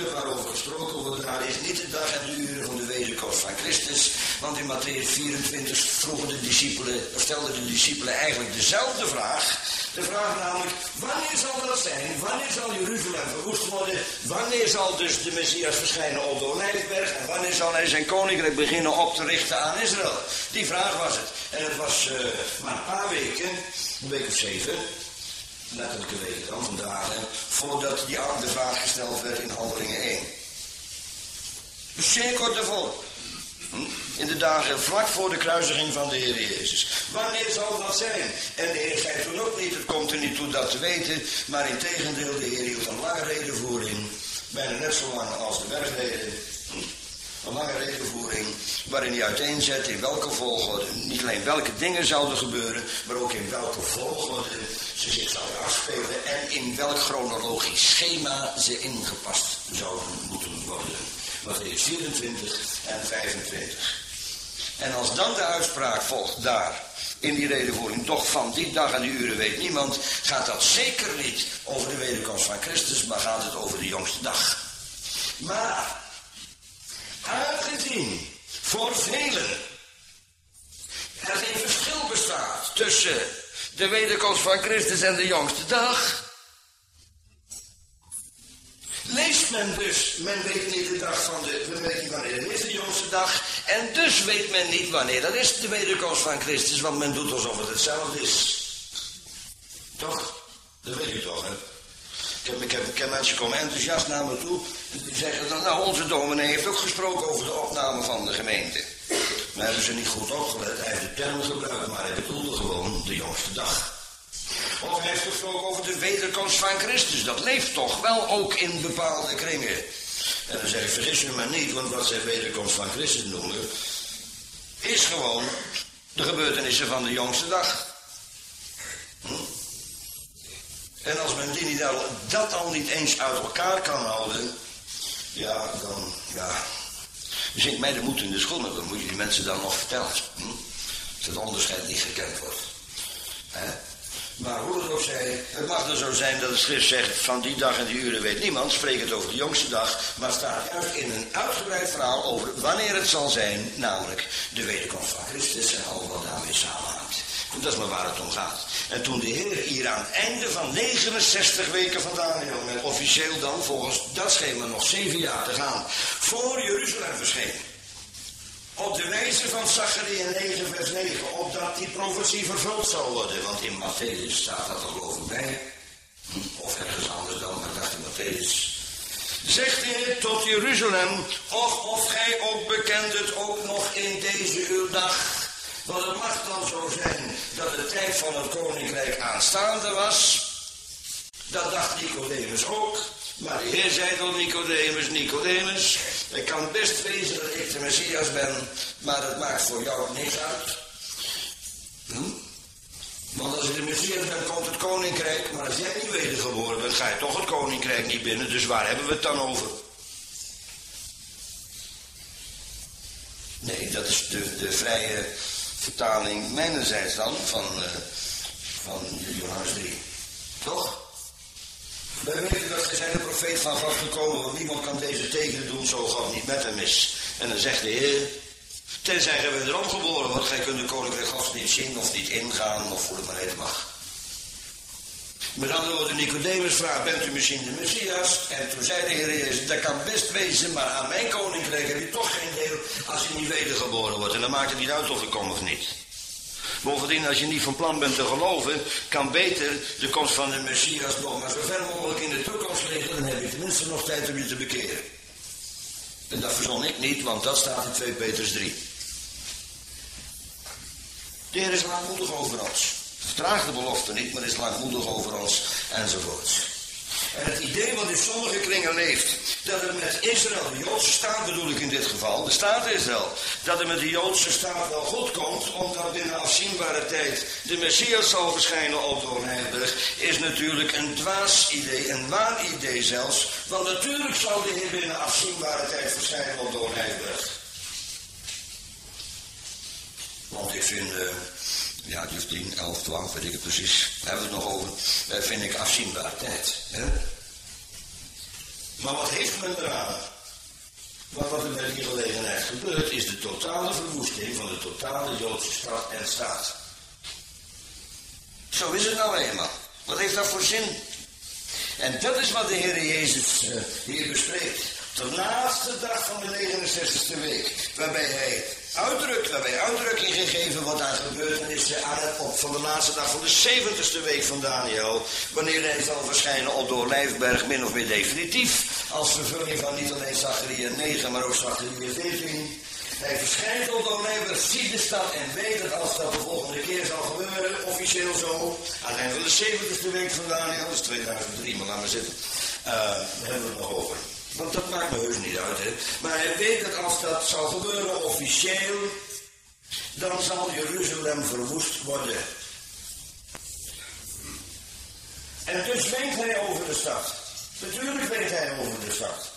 niet de dag en de uren van de wederkomst van Christus. Want in Mattheüs 24 stelden de discipelen eigenlijk dezelfde vraag. De vraag namelijk, wanneer zal dat zijn? Wanneer zal Jeruzalem verwoest worden? Wanneer zal dus de Messias verschijnen op de Olijfberg? En wanneer zal hij zijn koninkrijk beginnen op te richten aan Israël? Die vraag was het. En het was maar een paar weken, een week of 7... letterlijke weken dan, vandaag, voordat de vraag gesteld werd in Handelingen 1. Dus zeer kort daarvoor. In de dagen vlak voor de kruisiging van de Heer Jezus. Wanneer zal dat zijn? En de Heer zei toen ook niet, het komt er niet toe dat te weten, maar in tegendeel, de Heer hield een lange redenvoering, bijna net zo lang als de bergreden. Een lange redenvoering waarin hij uiteenzet in welke volgorde, niet alleen welke dingen zouden gebeuren, maar ook in welke volgorde ze zich zouden afspelen en in welk chronologisch schema ze ingepast zouden moeten worden. Mattheüs 24 en 25. En als dan de uitspraak volgt daar, in die redenvoering, toch van die dag en die uren weet niemand, gaat dat zeker niet over de wederkomst van Christus, maar gaat het over de jongste dag. Maar aangezien voor velen er geen verschil bestaat tussen de wederkomst van Christus en de jongste dag, leest men dus, men weet niet de dag van men weet niet wanneer het is de jongste dag, en dus weet men niet wanneer dat is de wederkomst van Christus, want men doet alsof het hetzelfde is. Toch? Dat weet u toch, hè? Ik heb mensen komen enthousiast naar me toe. Die zeggen dan, nou, onze dominee heeft ook gesproken over de opname van de gemeente. Maar hebben ze niet goed opgelet. Hij heeft de term gebruikt, maar hij bedoelde gewoon de jongste dag. Of hij heeft gesproken over de wederkomst van Christus. Dat leeft toch wel ook in bepaalde kringen. En dan zeg ik, vergis u maar niet, want wat zij wederkomst van Christus noemen, is gewoon de gebeurtenissen van de jongste dag. En als men dat al niet eens uit elkaar kan houden, ja, dan, ja, zinkt mij de moed in de schoenen. Dan moet je die mensen dan nog vertellen. Als het onderscheid niet gekend wordt. Maar hoe het ook zij, het mag dan zo zijn dat de schrift zegt, van die dag en die uren weet niemand, spreekt het over de jongste dag, maar staat juist in een uitgebreid verhaal over wanneer het zal zijn, namelijk de wederkomst van Christus en al wat daarmee samenhangt. Dat is maar waar het om gaat. En toen de Heer hier aan het einde van 69 weken van Daniel, met officieel dan volgens dat schema nog 7 jaar te gaan, voor Jeruzalem verscheen. Op de wijze van Zacharia 9 vers 9, opdat die profetie vervuld zou worden. Want in Mattheüs staat dat er geloof ik bij. Of ergens anders dan, maar ik dacht in Mattheüs. Zegt de Heer tot Jeruzalem, of gij ook bekent het ook nog in deze uw dag. Want het mag dan zo zijn dat de tijd van het koninkrijk aanstaande was. Dat dacht Nicodemus ook. Maar de Heer zei tot Nicodemus, het kan best wezen dat ik de Messias ben, maar dat maakt voor jou niks uit. Want als je de Messias bent, komt het koninkrijk, maar als jij niet wedergeboren bent, ga je toch het koninkrijk niet binnen, dus waar hebben we het dan over? Nee, dat is de vrije vertaling mijnerzijds dan, van Johannes 3. Toch? Wij weten dat gij zijt de profeet van God gekomen, want niemand kan deze tekenen doen, zo God niet met hem is. En dan zegt de Heer, tenzij gij wederom geboren wordt, gij kunt de koninkrijk Gods niet zien of niet ingaan, of hoe het maar heet mag. Met andere woorden, Nicodemus vraagt, bent u misschien de Messias? En toen zei de Heer Jezus, dat kan best wezen, maar aan mijn koninkrijk heb je toch geen deel als je niet wedergeboren wordt. En dan maakt het niet uit of ik kom of niet. Bovendien, als je niet van plan bent te geloven, kan beter de komst van de Messias nog maar zo ver mogelijk in de toekomst liggen. Dan heb je tenminste nog tijd om je te bekeren. En dat verzon ik niet, want dat staat in 2 Petrus 3. De Heer is lankmoedig over ons. Vertraagt de belofte niet, maar is lankmoedig over ons, enzovoorts. En het idee wat in sommige kringen leeft, dat het met Israël, de Joodse staat bedoel ik in dit geval, de staat Israël, dat het met de Joodse staat wel goed komt, omdat binnen afzienbare tijd de Messias zal verschijnen op de Olijfberg, is natuurlijk een dwaas idee, een waan idee zelfs, want natuurlijk zal de Heer binnen afzienbare tijd verschijnen op de Olijfberg. Want ik vind, ja, het is 10, 11, 12, weet ik het precies. Daar hebben we het nog over. Dat vind ik afzienbare tijd. Hè? Maar wat heeft men eraan? Want wat er bij die gelegenheid gebeurt, is de totale verwoesting van de totale Joodse stad en staat. Zo is het nou eenmaal. Wat heeft dat voor zin? En dat is wat de Heer Jezus hier bespreekt. De laatste dag van de 69e week. Waarbij uitdrukking gegeven wordt aan gebeurtenissen aan het op van de laatste dag van de 70e week van Daniel. Wanneer hij zal verschijnen op de Olijfberg, min of meer definitief. Als vervulling van niet alleen Zacharia 9, maar ook Zacharia 14. Hij verschijnt op de Olijfberg, ziet de stad en weet dat als dat de volgende keer zal gebeuren, officieel zo, aan het einde van de 70e week van Daniel, dat is 2003, maar laat maar zitten. Daar hebben we het nog over. Want dat maakt me heus niet uit, hè. Maar hij weet dat als dat zal gebeuren officieel, dan zal Jeruzalem verwoest worden. En dus weet hij over de stad. Natuurlijk weet hij over de stad.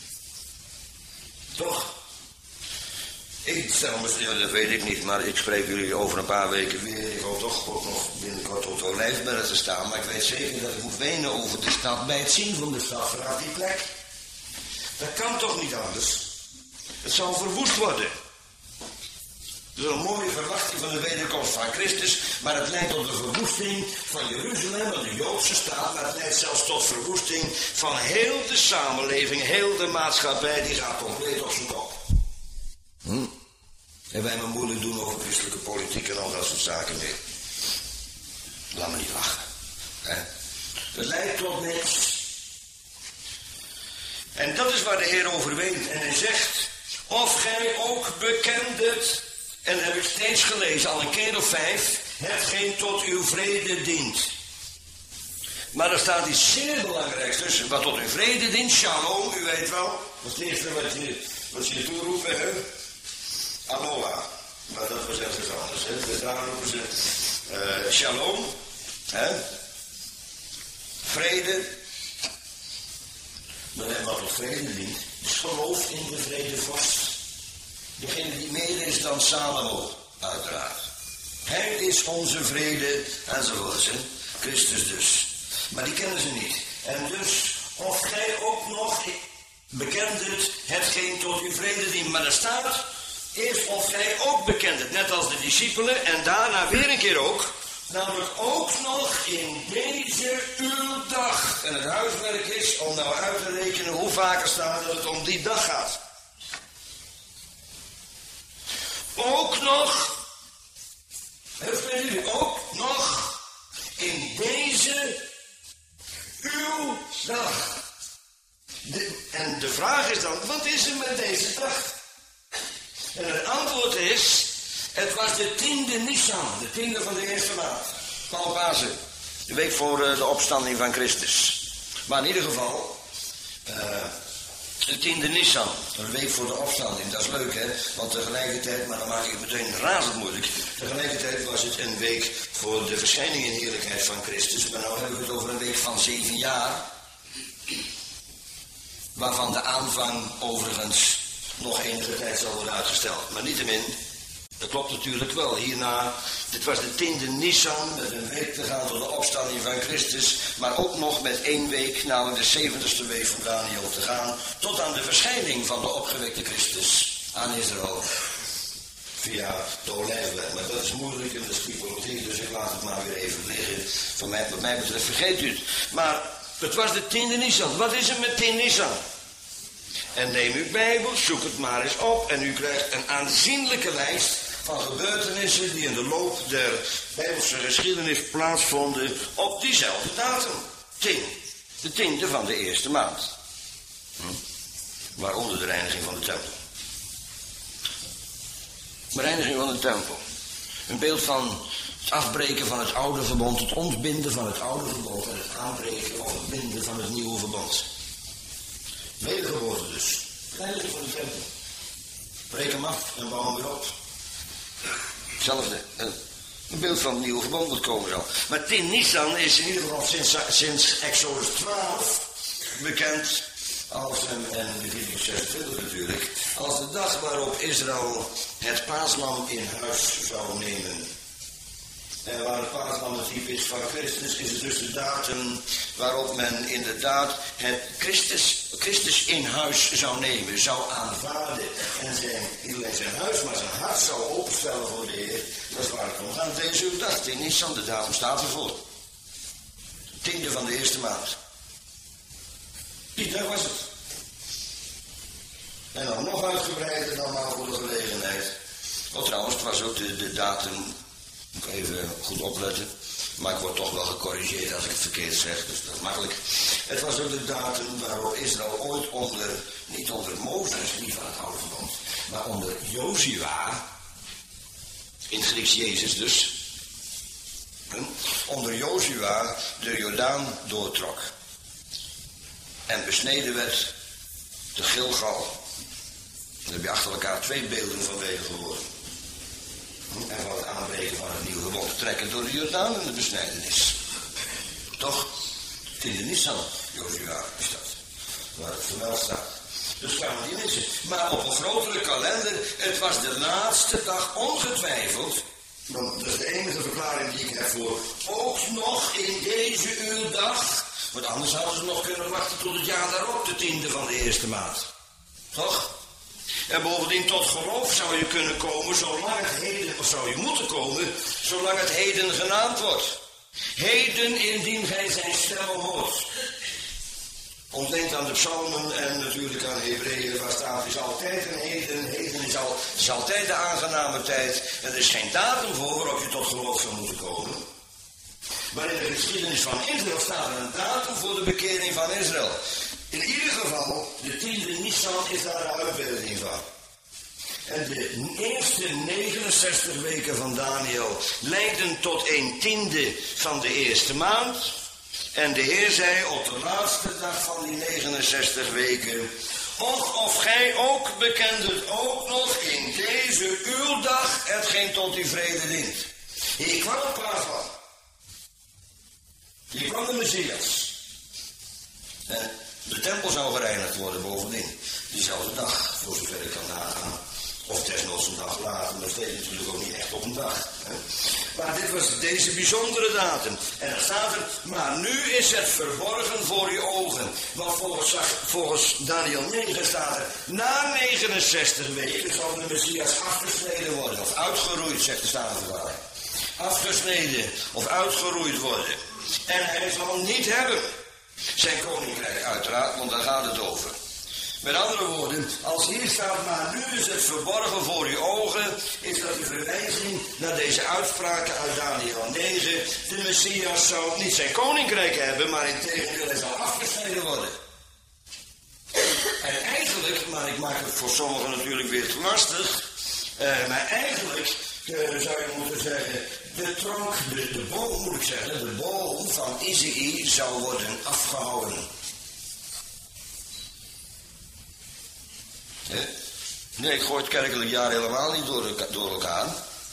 Toch? Ik stel me, ja, dat weet ik niet, maar ik spreek jullie over een paar weken weer. Ik hoop toch ook nog binnenkort op de Olijfberg te staan. Maar ik weet zeker dat ik moet wenen over de stad bij het zien van de stad vanaf die plek. Dat kan toch niet anders? Het zal verwoest worden. Dat is een mooie verwachting van de wederkomst van Christus, maar het leidt tot de verwoesting van Jeruzalem, van de Joodse staat, maar het leidt zelfs tot verwoesting van heel de samenleving, heel de maatschappij, die gaat compleet op zijn kop. En wij maar moeilijk doen over christelijke politiek en al dat soort zaken meer. Laat me niet lachen. Het leidt tot niks. En dat is waar de Heer over weet. En hij zegt, of gij ook bekendet, en dat heb ik steeds gelezen, al een keer of 5, hetgeen tot uw vrede dient. Maar er staat iets zeer belangrijks tussen, wat tot uw vrede dient, shalom, u weet wel. Dat is het eerste wat je toeroept, hè. Aloha. Maar dat was ergens anders, hè. Dus daar roepen ze shalom, hè. Vrede. Maar wat tot vrede dient, is geloof in de vredevorst. Degene die meer is dan Salomo, uiteraard. Hij is onze vrede, enzovoort, hè. Christus dus. Maar die kennen ze niet. En dus, of gij ook nog bekendet hetgeen tot uw vrede dient. Maar er staat, eerst of gij ook bekendet, net als de discipelen, en daarna weer een keer ook. Namelijk ook nog in deze uw dag. En het huiswerk is om nou uit te rekenen hoe vaker staat dat het om die dag gaat. Ook nog, ook nog in deze uw dag. En de vraag is dan, wat is er met deze dag? En het antwoord is, het was de 10e Nisan, de 10e van de eerste maand. Van Pasen. De week voor de opstanding van Christus. Maar in ieder geval, de 10e Nisan, een week voor de opstanding. Dat is leuk, hè? Want tegelijkertijd, maar dan maak ik het meteen razend moeilijk. Tegelijkertijd was het een week voor de verschijning in heerlijkheid van Christus. Maar nou hebben we het over een week van 7 jaar. Waarvan de aanvang overigens nog enige tijd zal worden uitgesteld. Maar niettemin, dat klopt natuurlijk wel. Hierna, dit was de 10e Nisan, met een week te gaan tot de opstanding van Christus. Maar ook nog met 1 week, namelijk de 70ste week van Daniel te gaan. Tot aan de verschijning van de opgewekte Christus aan Israël. Via de Olijfberg. Maar dat is moeilijk en dat is politiek, dus ik laat het maar weer even liggen. Wat mij betreft vergeet u het. Maar het was de 10e Nisan. Wat is er met 10 Nisan? En neem uw Bijbel, zoek het maar eens op en u krijgt een aanzienlijke lijst van gebeurtenissen die in de loop der Bijbelse geschiedenis plaatsvonden op diezelfde datum. 10. De 10e van de eerste maand. Waaronder de reiniging van de tempel. De reiniging van de tempel. Een beeld van het afbreken van het oude verbond, het ontbinden van het oude verbond en het aanbreken of het binden van het nieuwe verbond. Wedergeboorte dus. Reiniging van de tempel. Breek hem af en bouw hem weer op. Hetzelfde. Een beeld van het nieuwe verbond dat komen zal. Maar 10 Nisan is in ieder geval sinds Exodus 12 bekend als, en Leviticus 26 natuurlijk, als de dag waarop Israël het paaslam in huis zou nemen. En waar het paaslam het type is van Christus, is het dus de datum waarop men inderdaad het Christus Christus in huis zou nemen, zou aanvaarden en niet alleen zijn huis, maar zijn hart zou openstellen voor de Heer, dat is waar het om gaat deze dag. In Nisan, de datum staat ervoor. 10e van de eerste maand. Die dag was het. En dan nog uitgebreider dan maar voor de gelegenheid. Oh, trouwens, het was ook de datum, moet ik even goed opletten, maar ik word toch wel gecorrigeerd als ik het verkeerd zeg, dus dat is makkelijk. Het was ook de datum waarop Israël ooit niet onder Mozes, niet van het oude verbond, maar onder Jozua, in het Grieks Jezus dus, onder Jozua de Jordaan doortrok. En besneden werd de Gilgal. Dan heb je achter elkaar 2 beelden vanwege geworden. En van het aanbreken van het nieuwe verbond trekken door de Jordaan en de besnijdenis. Toch? In de Nisan, Jozua is dat. Waar het vermeld staat. Dus gaan we die missen. Maar op een grotere kalender, het was de laatste dag ongetwijfeld. Want dat is de enige verklaring die ik heb voor. Ook nog in deze uurdag. Want anders hadden ze nog kunnen wachten tot het jaar daarop, de 10e van de eerste maand. Toch? En bovendien tot geloof zou je kunnen komen, zolang het heden, of zou je moeten komen, zolang het heden genaamd wordt. Heden indien gij zijn stem hoort. Ontdenkt aan de psalmen en natuurlijk aan Hebreeën, waar staat, is altijd een heden. Heden is altijd de aangename tijd. En er is geen datum voor waarop je tot geloof zou moeten komen. Maar in de geschiedenis van Israël staat er een datum voor de bekering van Israël. In ieder geval, de 10e Nisan is daar de uitbeelding van. En de eerste 69 weken van Daniel leidden tot 1/10 van de eerste maand. En de Heer zei op de laatste dag van die 69 weken, of gij ook bekendet ook nog in deze uw dag hetgeen tot uw vrede dient. Hier kwam het praat van. Hier kwam de Messias. En de tempel zou gereinigd worden bovendien. Diezelfde dag, voor zover ik kan nagaan. Of desnoods een dag later, maar dat steeds natuurlijk ook niet echt op een dag. Hè. Maar dit was deze bijzondere datum. En dan staat er, maar nu is het verborgen voor je ogen. Want volgens Daniel 9 staat er, na 69 weken zal de Messias afgesneden worden. Of uitgeroeid, zegt de Statenverklaring. Afgesneden of uitgeroeid worden. En hij zal niet hebben zijn koninkrijk uiteraard, want daar gaat het over. Met andere woorden, als hier staat, maar nu is het verborgen voor je ogen, is dat de verwijzing naar deze uitspraken uit Daniel 9. De Messias zou niet zijn koninkrijk hebben, maar integendeel hij zal afgesneden worden. En eigenlijk, maar ik maak het voor sommigen natuurlijk weer te lastig, maar eigenlijk zou je moeten zeggen, de boom moet ik zeggen, de boom van Isaïe zou worden afgehouden. Nee, ik gooi het kerkelijk jaar helemaal niet door elkaar.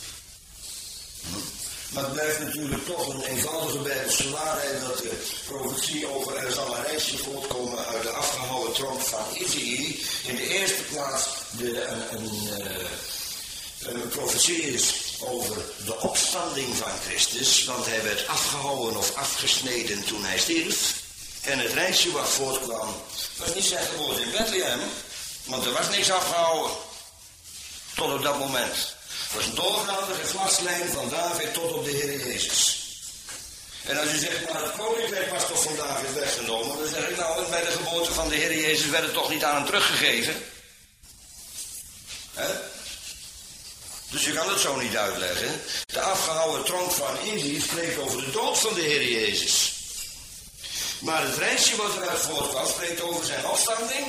Maar het blijft natuurlijk toch een eenvoudige Bijbelse waarheid dat de profetie over er zal een rijtje voortkomen uit de afgehouden tronk van Isaïe in de eerste plaats een profetie is over de opstanding van Christus, want hij werd afgehouden of afgesneden toen hij stierf. En het rijtje wat voortkwam was niet zijn geboorte in Bethlehem, want er was niks afgehouden. Tot op dat moment. Het was een doorgaande geslachtslijn van David tot op de Heer Jezus. En als u zegt, maar het koninkrijk was toch van David weggenomen, dan zeg ik nou, bij de geboorte van de Heer Jezus werd het toch niet aan hem teruggegeven. Hè? Dus je kan het zo niet uitleggen. De afgehouden tronk van Isaïe spreekt over de dood van de Heer Jezus. Maar het rijtje wat eruit voortkwam spreekt over zijn opstanding.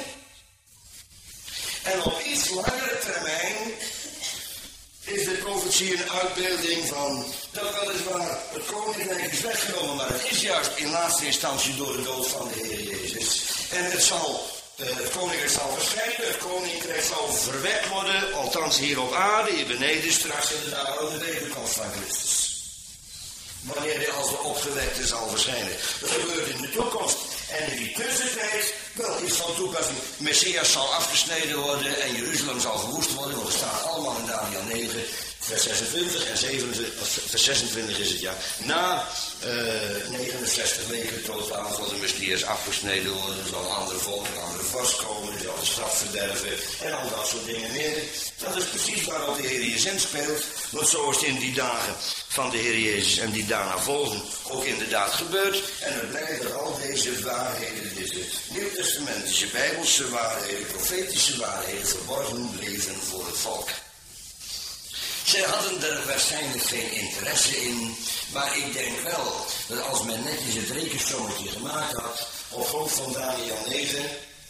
En op iets langere termijn is de profetie een uitbeelding van dat weliswaar het koninkrijk is weggenomen, maar het is juist in laatste instantie door de dood van de Heer Jezus. En het koninkrijk zal verschijnen, het koninkrijk zal verwekt worden, althans hier op aarde, hier beneden straks inderdaad ook de wederkomst van Christus. Wanneer hij als de opgewekte zal verschijnen. Dat gebeurt in de toekomst. En in die tussentijd, wel iets van toepassing. Messias zal afgesneden worden en Jeruzalem zal verwoest worden. Want het staat allemaal in Daniel 9. vers 26 en 27, vers 26 is het ja. Na 69 weken totaal zal de Messias afgesneden worden. Er zal een andere volk, een andere vast komen. Er zal de straf verderven en al dat soort dingen meer. Dat is precies waarop de Heer Jezus in speelt. Want zo is het in die dagen van de Heer Jezus en die daarna volgen ook inderdaad gebeurd. En het blijkt dat al deze waarheden, deze nieuwtestamentische bijbelse waarheden, profetische waarheden verborgen bleven voor het volk. Zij hadden er waarschijnlijk geen interesse in, maar ik denk wel dat als men netjes het rekensommetje gemaakt had, op grond van Daniel 9,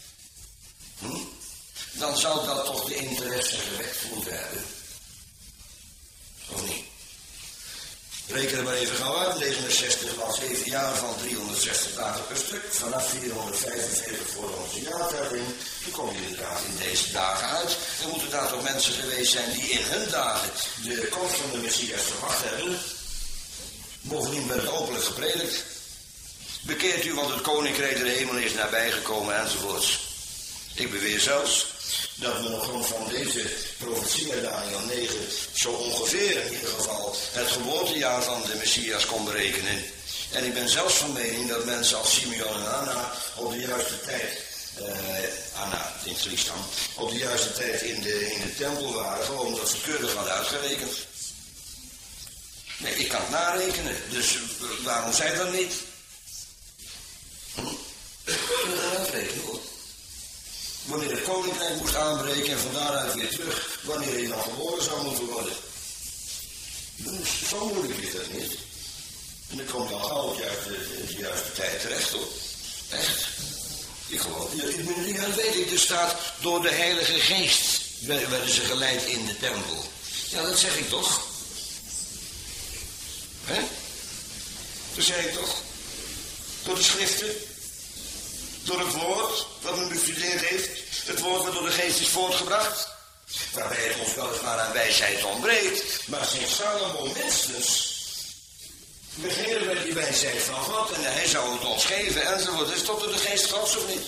dan zou dat toch de interesse gewekt moeten hebben. Of niet? Reken er maar even gauw uit. 69 was 7 jaar van 360 dagen per stuk. Vanaf 445 voor onze jaartelling. Toen kom je inderdaad in deze dagen uit. Er moeten daar toch mensen geweest zijn die in hun dagen de komst van de Messias verwacht hebben. Bovendien werd het openlijk gepredikt. Bekeert u, want het koninkrijk der hemel is nabijgekomen enzovoorts. Ik beweer zelfs dat men op grond van deze profetie uit Daniel 9 zo ongeveer in ieder geval het geboortejaar van de Messias kon berekenen. En ik ben zelfs van mening dat mensen als Simeon en Anna op de juiste tijd, Anna in het Grieks dan, op de juiste tijd in de tempel waren, gewoon dat ze keurig hadden uitgerekend. Nee, ik kan het narekenen, dus waarom zei dat niet? Ik wil dat uitrekenen hoor. Wanneer het koninkrijk moest aanbreken en van daaruit weer terug, wanneer hij dan geboren zou moeten worden. Dus zo moeilijk is dat niet. En dan komt dan gauw op de juiste tijd terecht hoor. Echt. Ik geloof. Dat weet ik. Er staat door de Heilige Geest werden ze geleid in de tempel. Ja, dat zeg ik toch. Hè? Dat zeg ik toch. Door de schriften. Door het woord dat men bestudeerd heeft. Het woord dat door de geest is voortgebracht. Waarbij het ons weliswaar aan wijsheid ontbreekt. Maar Sint Salomo minstens begeren met die wijsheid van God. En hij zou het ons geven enzovoort. Is tot door de geest Gods of niet?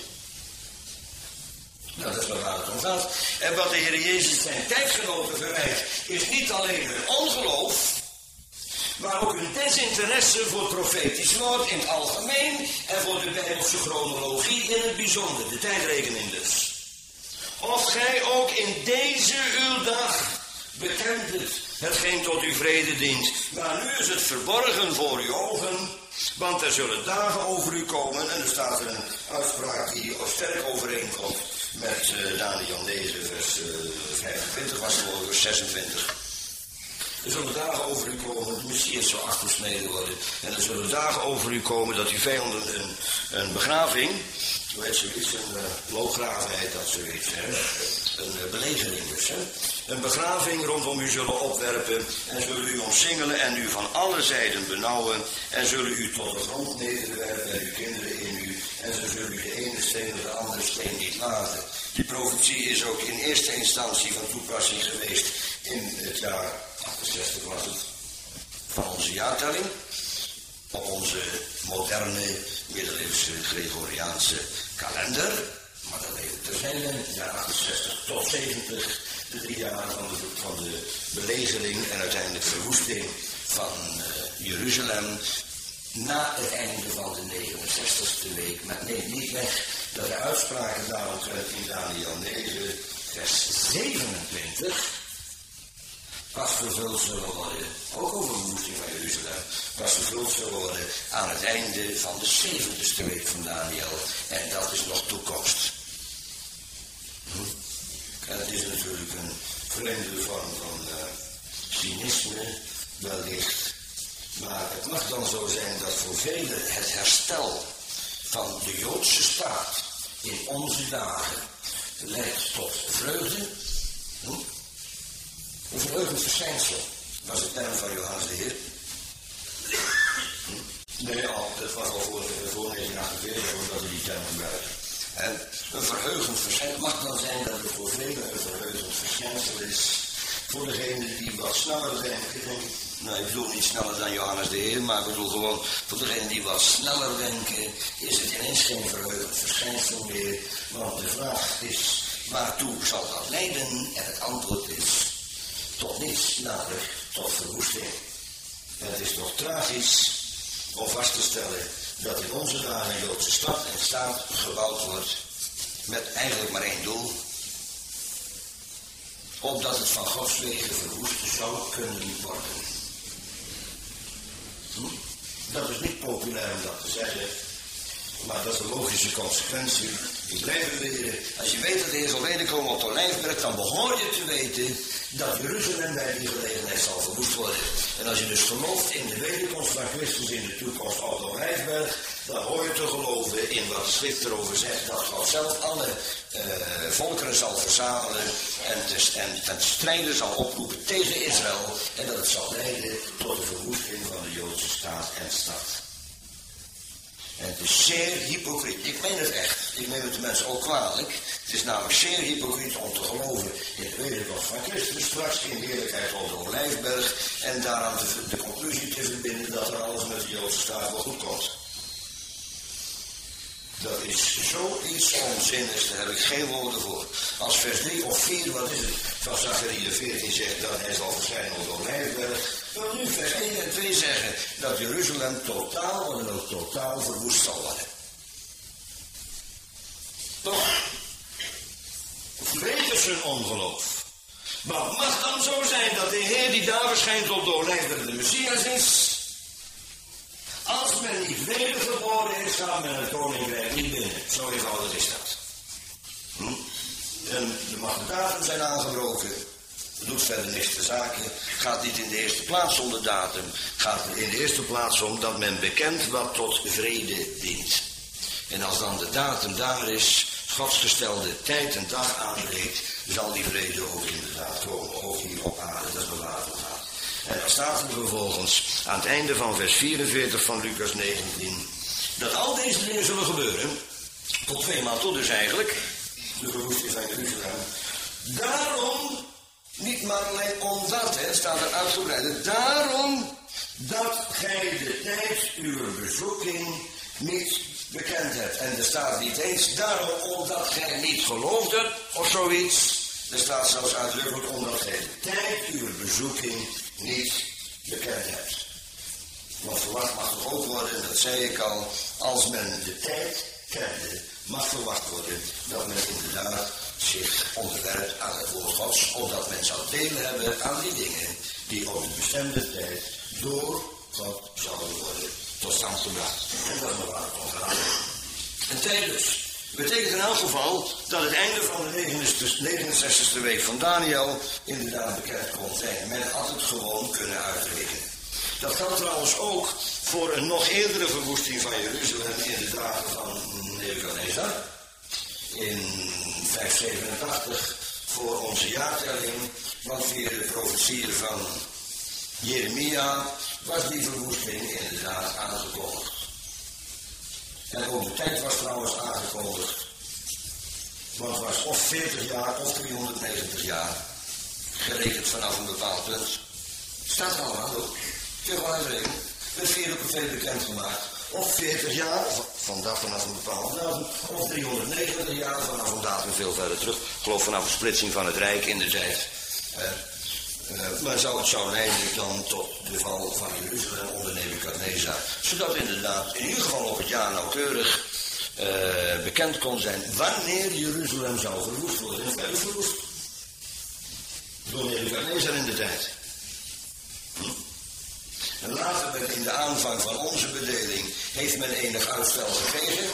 Nou, dat is wel waar het om gaat. En wat de Heer Jezus zijn tijdgenoten verwijt, is niet alleen hun ongeloof, maar ook een desinteresse voor het profetisch woord in het algemeen en voor de Bijbelse chronologie in het bijzonder, de tijdrekening dus. Of gij ook in deze uw dag bekent hetgeen tot uw vrede dient, maar nu is het verborgen voor uw ogen, want er zullen dagen over u komen, en er staat een uitspraak die sterk overeenkomt met Daniel 9 vers 25 was het vers 26. Er zullen dagen over u komen, de Messias zal afgesneden worden. En er zullen dagen over u komen dat uw vijanden een begraving, hoe heet zoiets, een loopgraven heet dat zoiets, hè? Een belegering dus, hè? Een begraving rondom u zullen opwerpen en zullen u omsingelen en u van alle zijden benauwen en zullen u tot de grond nederwerpen en uw kinderen in u en ze zullen u de ene steen of de andere steen niet laten. Die profetie is ook in eerste instantie van toepassing geweest in het jaar 68 was het, van onze jaartelling, op onze moderne middeleeuwse Gregoriaanse kalender, maar dat even terzijde, jaar 68 tot 70, de 3 jaar van de belegering en uiteindelijk verwoesting van Jeruzalem, na het einde van de 69ste week. Maar neemt niet weg dat de uitspraken daaromtrent in Daniel 9, vers 27, pas vervuld zullen worden, ook over de verwoesting van Jeruzalem, pas vervuld zullen worden aan het einde van de 70ste week van Daniel. En dat is nog toekomst. En het is natuurlijk een vreemde vorm van cynisme, wellicht. Maar het mag dan zo zijn dat voor velen het herstel van de Joodse staat in onze dagen leidt tot vreugde. Een verheugend verschijnsel was de term van Johannes de Heer. Nee, dat was al voor 1948 dat hij die term gebruikte. En een verheugend verschijnsel mag dan zijn dat het voor velen een verheugend verschijnsel is. Voor degene die wat sneller denken. Nou, ik bedoel niet sneller dan Johannes de Heer, maar ik bedoel gewoon voor degene die wat sneller denken, is het ineens geen verheugend verschijnsel meer. Want de vraag is, waartoe zal dat leiden? En het antwoord is, tot niets, namelijk tot verwoesting. En het is nog tragisch om vast te stellen dat in onze dagen een Joodse stad en staat gebouwd wordt met eigenlijk maar één doel. Opdat het van Gods wegen verwoest zou kunnen worden. Dat is niet populair om dat te zeggen, maar dat is de logische consequentie. Ik blijf het leren. Als je weet dat de Heer zal wederkomen op de Olijfberg, dan behoor je te weten dat Jeruzalem bij die gelegenheid zal verwoest worden. En als je dus gelooft in de wederkomst van Christus in de toekomst op de Olijfberg, dan hoor je te geloven in wat de Schrift erover zegt, dat God zelf alle volkeren zal verzamelen en ten strijde zal oproepen tegen Israël en dat het zal leiden tot de verwoesting van de Joodse staat en stad. En het is zeer hypocriet. Ik meen het echt. Ik neem het de mensen ook kwalijk. Het is namelijk zeer hypocriet om te geloven in de wederkomst van Christus straks in heerlijkheid op de Olijfberg en daaraan de conclusie te verbinden dat er alles met de Joodse staat wel goed komt. Dat is zoiets onzinnigs, daar heb ik geen woorden voor. Als vers 3 of 4, wat is het, van Zachariah 14 zegt dat hij zal verschijnen op de Olijfberg, dan nu vers 1 en 2 zeggen dat Jeruzalem totaal, maar dan ook totaal verwoest zal worden. Toch? Weten ze ongeloof. Maar het mag dan zo zijn dat de Heer die daar verschijnt op de Olijfberg de Messias is. Als men niet wedergeboren is, gaat men het koninkrijk niet binnen. Zo eenvoudig is dat. En de magnedatum zijn aangebroken. Doet verder niks ter zake. Gaat niet in de eerste plaats om de datum. Gaat er in de eerste plaats om dat men bekent wat tot vrede dient. En als dan de datum daar is, Gods gestelde tijd en dag aanbreekt, zal die vrede ook inderdaad komen. Ook hier op aarde, dat is een later gaat. En dan staat er vervolgens aan het einde van vers 44 van Lucas 19, dat al deze dingen zullen gebeuren, tot 2 maal toe dus eigenlijk, de verwoesting van Jeruzalem. Daarom, niet maar alleen omdat, staat er uitgebreid, daarom dat gij de tijd uw bezoeking niet bekend hebt. En er staat niet eens, daarom omdat gij niet geloofd hebt, of zoiets. Er staat zelfs uitdrukkelijk omdat gij de tijd uw bezoeking niet bekend hebt. Want verwacht mag toch ook worden, dat zei ik al, als men de tijd kende, mag verwacht worden dat men inderdaad zich onderwerpt aan het woord Gods, opdat men zou deel hebben aan die dingen die op de bestemde tijd door God zouden worden tot stand gebracht. En dat is waar het om gaat. En tijd dus. Betekent in elk geval dat het einde van de 69e week van Daniel inderdaad bekend kon zijn. Men had het gewoon kunnen uitrekenen. Dat geldt trouwens ook voor een nog eerdere verwoesting van Jeruzalem in de dagen van Nebukadnezar. In 587 voor onze jaartelling, want via de profetieën van Jeremia was die verwoesting inderdaad aangekondigd. En ook de tijd was trouwens aangekondigd. Want het was of 40 jaar of 390 jaar. Gerekend vanaf een bepaald punt. Staat er allemaal op. Kun je wel uitrekenen. Met 4 profeet bekendgemaakt. Of 40 jaar, vanaf een bepaald datum. Of 390 jaar vanaf een datum veel verder terug. Ik geloof vanaf de splitsing van het Rijk in de tijd. Maar het zou leiden dan tot de val van Jeruzalem onder Nebukadnezar. Zodat inderdaad in ieder geval op het jaar nauwkeurig bekend kon zijn wanneer Jeruzalem zou verwoest worden. En verder verwoest. Door Nebukadnezar in de tijd. En later in de aanvang van onze bedeling heeft men enig uitstel gekregen.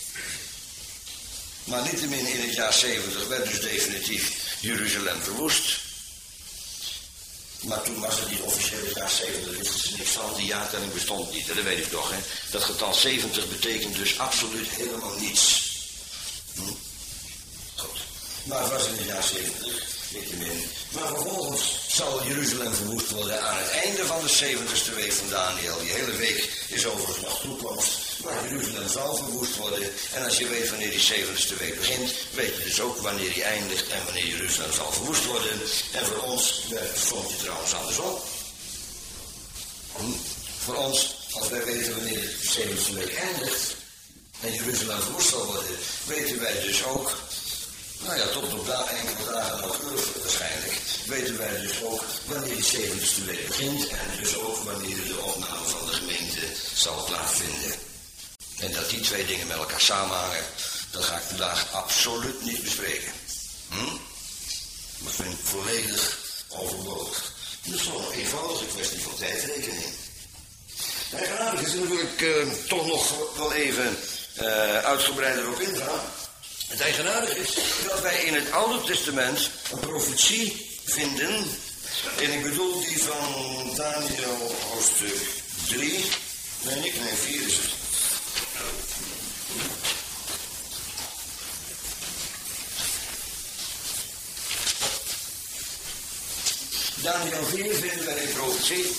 Maar niettemin in het jaar 70 werd dus definitief Jeruzalem verwoest. Maar toen was het niet officieel het jaar 70, er is niks van, die jaartelling bestond niet, dat weet ik toch. Hè? Dat getal 70 betekent dus absoluut helemaal niets. Goed. Maar het was in het jaar 70, niettemin. Maar vervolgens zal Jeruzalem verwoest worden aan het einde van de 70ste week van Daniel. Die hele week is overigens nog toekomst. Maar Jeruzalem zal verwoest worden. En als je weet wanneer die 70ste week begint, weet je dus ook wanneer die eindigt en wanneer Jeruzalem zal verwoest worden. En voor ons stond je trouwens andersom. Voor ons, als wij weten wanneer de 70ste week eindigt en Jeruzalem verwoest zal worden, weten wij dus ook Nou ja, tot op daar enkele dagen nauwkeurig waarschijnlijk weten wij dus ook wanneer die 70ste week begint en dus ook wanneer de opname van de gemeente zal plaatsvinden. En dat die twee dingen met elkaar samenhangen, dat ga ik vandaag absoluut niet bespreken. Dat vind ik volledig overbodig. Dat is gewoon een eenvoudige kwestie van tijdrekening. Eigenaardig is natuurlijk toch nog wel even uitgebreider op ingaan. Het eigenaardige is dat wij in het Oude Testament een profetie vinden. En ik bedoel die van Daniel hoofdstuk 3. Nee, 4 is het. Daniel 4 vinden wij een profetie.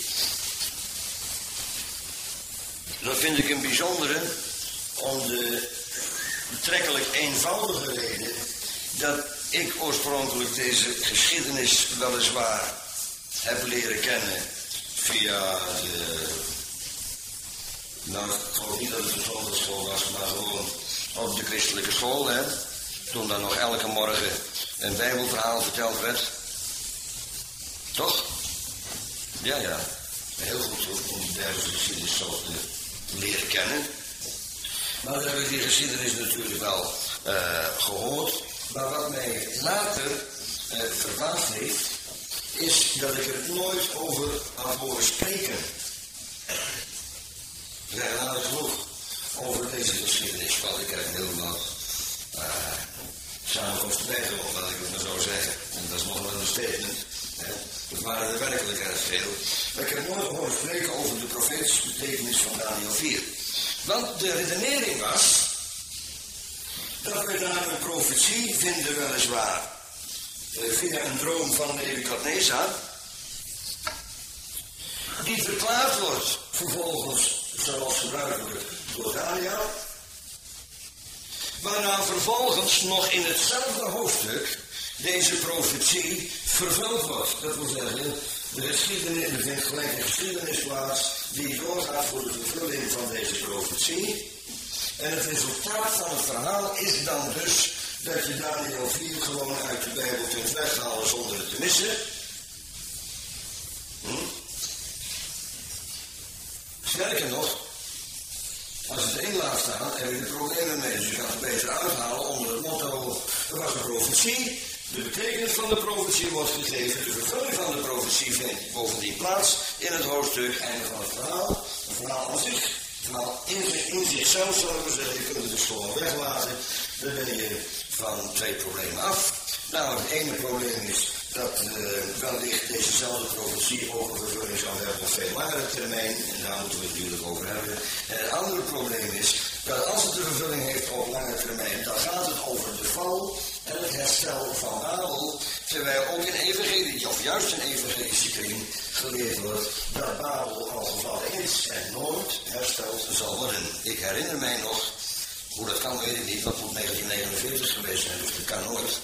Dat vind ik een bijzondere om de betrekkelijk eenvoudige reden dat ik oorspronkelijk deze geschiedenis weliswaar heb leren kennen via de... Nou, ik geloof niet dat het een zondagschool was, maar gewoon op de christelijke school, hè. Toen dan nog elke morgen een bijbelverhaal verteld werd. Toch? Ja. Heel goed om die dergelijke geschiedenis zo te leren kennen. Maar dan heb ik die geschiedenis natuurlijk wel gehoord. Maar wat mij later verbaasd heeft, is dat ik er nooit over had horen spreken. We zijn aardig genoeg over deze geschiedenis, want ik heb helemaal samenkomst bijgewoond, laat ik het maar zo zeggen. En dat is nog wel een statement. Dat waren er werkelijk erg veel. Maar ik heb nooit horen spreken over de profetische betekenis van Daniel 4. Want de redenering was dat we daar een profetie vinden weliswaar via een droom van Nebukadnezar, die verklaard wordt vervolgens zoals gebruikelijk door Daniel, waarna vervolgens nog in hetzelfde hoofdstuk deze profetie vervuld wordt. Dat wil zeggen, er vindt gelijk een geschiedenis plaats die doorgaat voor de vervulling van deze profetie. En het resultaat van het verhaal is dan dus dat je Daniel 4 gewoon uit de Bijbel kunt weghalen zonder het te missen. Sterker nog, als het één laat staan, heb je er problemen mee. Dus je gaat het beter uithalen onder het motto, er was een profetie. De betekenis van de profetie wordt gegeven, de vervulling van de profetie vindt bovendien plaats in het hoofdstuk, einde van het verhaal. Een verhaal aan zich, een verhaal in zichzelf, zullen we zeggen, je kunt het dus gewoon weglaten. Dan ben je van twee problemen af. Nou, het ene probleem is dat wellicht dezezelfde profetie ook een vervulling zou hebben op veel langere termijn, en daar moeten we het natuurlijk over hebben. En het andere probleem is dat als het een vervulling heeft op lange termijn, dan gaat het over de val en het herstel van Babel, terwijl ook in evangelie, of juist in evangelische kring, geleerd wordt dat Babel al gevallen is en nooit hersteld zal worden. Ik herinner mij nog, hoe dat kan weet ik niet, dat moet 1949 geweest zijn, dus dat kan nooit.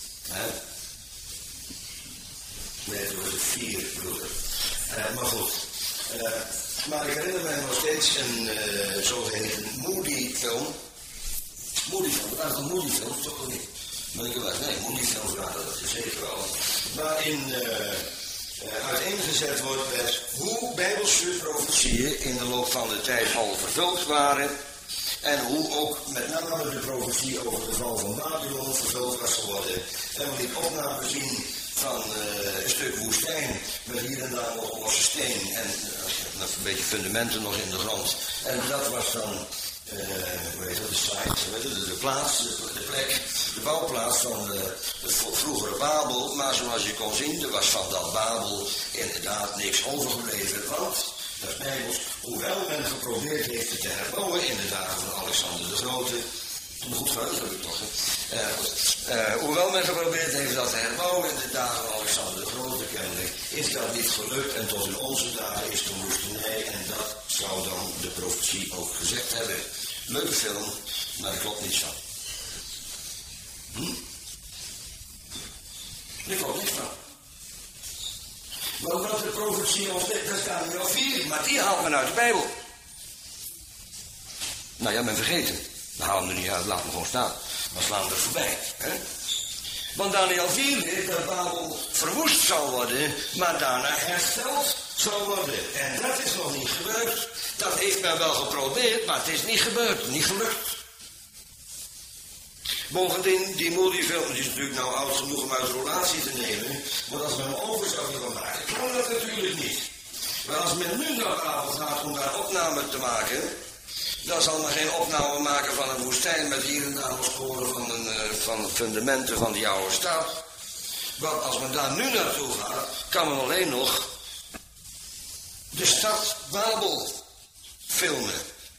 Nee, toen was het 4, broeder. Maar goed. Maar ik herinner mij nog steeds een zogeheten Moody-film. Moody-film, dat was een Moody-film, toch wel niet? Maar ik was, nee, Moody-films waren dat zeker wel. Waarin uiteengezet wordt met hoe bijbelse profetieën in de loop van de tijd al vervuld waren. En hoe ook met name de profetie over de val van Babylon vervuld was geworden. En we liet opname zien van een stuk woestijn met hier en daar nog losse steen en een beetje fundamenten nog in de grond. En dat was dan, hoe heet dat, de site, de plaats, de plek, de bouwplaats van het vroegere Babel. Maar zoals je kon zien, er was van dat Babel inderdaad niks overgebleven, want dat is bijbels, hoewel men geprobeerd heeft het te herbouwen in de dagen van Alexander de Grote. Goed geheugen heb ik toch. Hoewel men geprobeerd heeft dat te herbouwen in de dagen van Alexander de Grote kennelijk, is dat niet gelukt en tot in onze dagen is de woestenij en dat zou dan de profetie ook gezegd hebben. Leuke film, maar er klopt niets van. Er klopt niks van. Want wat de profetie ons zegt, dat staat er al 4, maar die haalt men uit de Bijbel. Nou ja, men vergeten. We halen hem er niet uit, laat hem gewoon staan. We slaan er voorbij. Hè? Want Daniel 4 leert dat Babel verwoest zal worden, maar daarna hersteld zal worden. En dat is nog niet gebeurd. Dat heeft men wel geprobeerd, maar het is niet gebeurd, niet gelukt. Bovendien, die Moody-film is natuurlijk nou oud genoeg om uit relatie te nemen, maar als men hem over zou willen maken, kan dat natuurlijk niet. Maar als men nu naar Babel gaat om daar opname te maken, dan zal men geen opname maken van een woestijn met hier en daar nog sporen van fundamenten van die oude stad. Want als men daar nu naartoe gaat, kan men alleen nog de stad Babel filmen.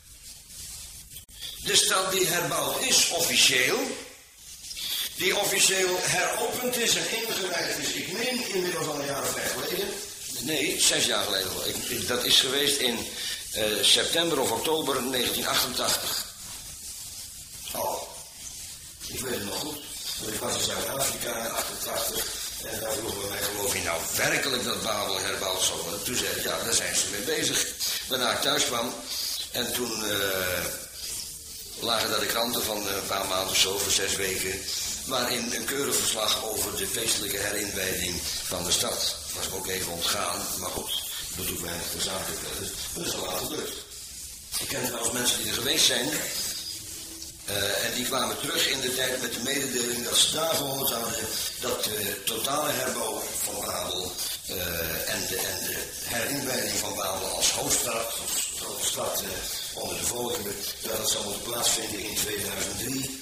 De stad die herbouwd is officieel, die officieel heropend is en ingewijd is, ik meen inmiddels al een jaar of 5 geleden. Nee, 6 jaar geleden. Dat is geweest in september of oktober 1988. Oh, ik weet het nog goed. Want ik was in Zuid-Afrika in 1988 en daar vroegen we mij, geloof je nou werkelijk dat Babel herbouwd zou worden? Toen zei ik, ja, daar zijn ze mee bezig. Waarna ik thuis kwam en toen lagen daar de kranten van een paar maanden of zo, voor 6 weken, waarin een keurig verslag over de feestelijke herinwijding van de stad. Was me ook even ontgaan, maar goed, dat doet weinig ter zake. Dat is al laat gebeurd. Ik ken trouwens mensen die er geweest zijn. En die kwamen terug in de tijd met de mededeling dat ze daar gehoord hadden dat de totale herbouw van Babel en de herinwijding van Babel als hoofdstad, als grote stad onder de volkeren, dat zou moeten plaatsvinden in 2003.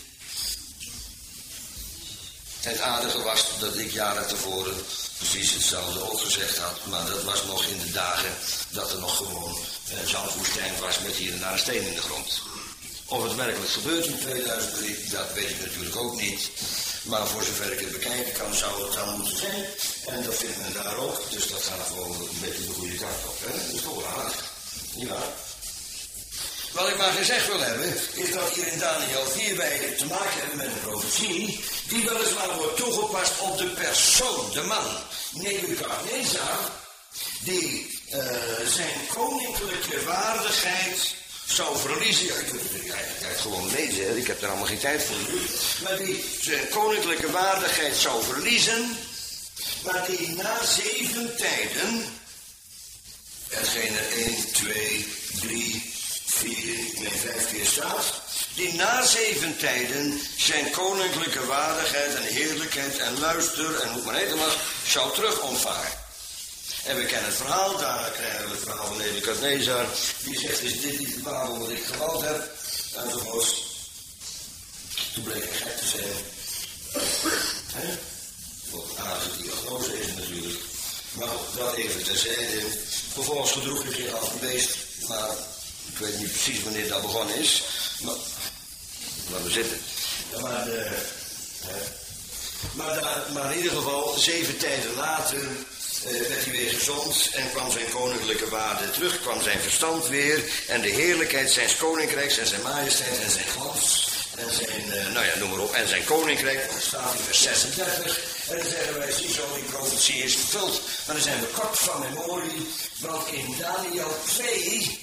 Het aardige was dat ik jaren tevoren precies hetzelfde ook gezegd had, maar dat was nog in de dagen dat er nog gewoon een zandwoestijn was met hier en daar een steen in de grond. Of het werkelijk gebeurt in 2003, dat weet ik natuurlijk ook niet. Maar voor zover ik het bekijken kan, zou het dan moeten zijn. En dat vindt men daar ook, dus dat gaat gewoon een beetje de goede kant op. Hè? Dat is toch wel aardig. Ja. Wat ik maar gezegd wil hebben, is dat hier in Daniel 4 wij te maken hebben met een profetie, die weliswaar wordt toegepast op de persoon, de man, Nebukadnezar, die zijn koninklijke waardigheid zou verliezen. Ja, ik kunt het eigenlijk gewoon lezen, hè? Ik heb er allemaal geen tijd voor. Maar die zijn koninklijke waardigheid zou verliezen, maar die na 7 tijden, hetgeen er 1, 2, 3, 4, nee 5 keer staat, die na 7 tijden zijn koninklijke waardigheid en heerlijkheid en luister en hoe maar heet mag, zou terug ontvangen. En we kennen het verhaal, daarna krijgen we het verhaal van Nebukadnezar, die zegt, is dit niet de Babel wat ik gebouwd heb? Enzovoorts. Toen bleek hij gek te zijn. Wat een aardige diagnose is natuurlijk. Maar dat even terzijde. Vervolgens gedroeg hij zich als een beest, maar ik weet niet precies wanneer dat begonnen is. Maar laten we zitten. Maar in ieder geval, 7 tijden later werd hij weer gezond en kwam zijn koninklijke waarde terug, kwam zijn verstand weer en de heerlijkheid zijns koninkrijks en zijn majesteit en zijn glans en zijn, nou ja, noem maar op, en zijn koninkrijk, dat staat in vers 36. En dan zeggen wij, ziezo, die profetie is vervuld. Maar dan zijn we kort van memorie, want in Daniel 2,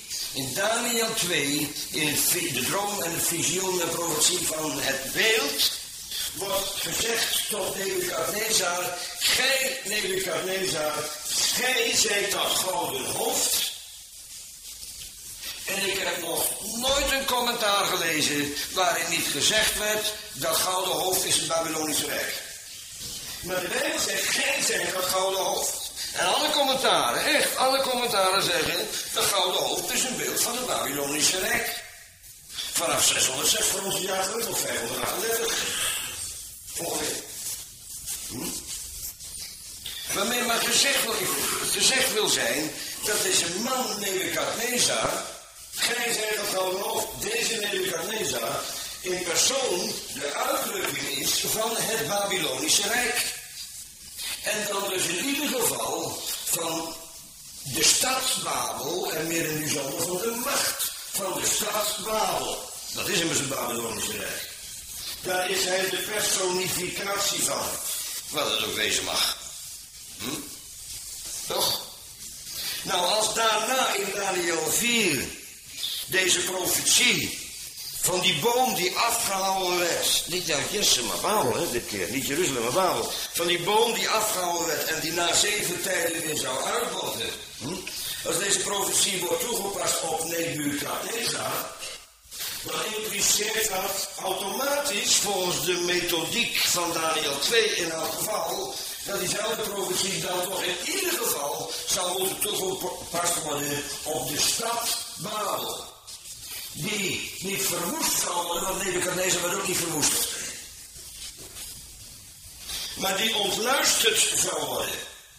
in de droom en de visioen en profetie van het beeld, wordt gezegd tot Nebukadnezar, gij Nebukadnezar, gij zijt dat gouden hoofd. En ik heb nog nooit een commentaar gelezen waarin niet gezegd werd, dat gouden hoofd is het Babylonische Rijk. Maar de Bijbel zegt, gij zijt dat gouden hoofd. En alle commentaren, echt alle commentaren zeggen, dat gouden hoofd is een beeld van het Babylonische Rijk. Vanaf 606 voor onze jaartelling tot 538. Ongeveer. Waarmee maar gezegd wil zijn, dat deze man Nebukadnezar, gij zijt dat gouden hoofd, deze Nebukadnezar, in persoon de uitdrukking is van het Babylonische Rijk. En dan dus in ieder geval van de stad Babel en meer in het bijzonder van de macht van de stad Babel. Dat is immers het Babylonische Rijk. Daar is hij de personificatie van. Wat het ook wezen mag. Toch? Nou, als daarna in Daniel 4 deze profetie Van die boom die afgehouden werd. Niet uit Jesse, maar Babel, hè, dit keer. Niet Jeruzalem, maar Babel. Van die boom die afgehouden werd en die na 7 tijden weer zou uitbotten. Als deze profetie wordt toegepast op Nebukadnezar, dan impliceert dat automatisch volgens de methodiek van Daniel 2 in elk geval, dat diezelfde profetie dan toch in ieder geval zou moeten toegepast worden op de stad Babel. Die niet verwoest zal worden, want Nebukadnezar werd ook niet verwoest. Maar die ontluisterd zou worden.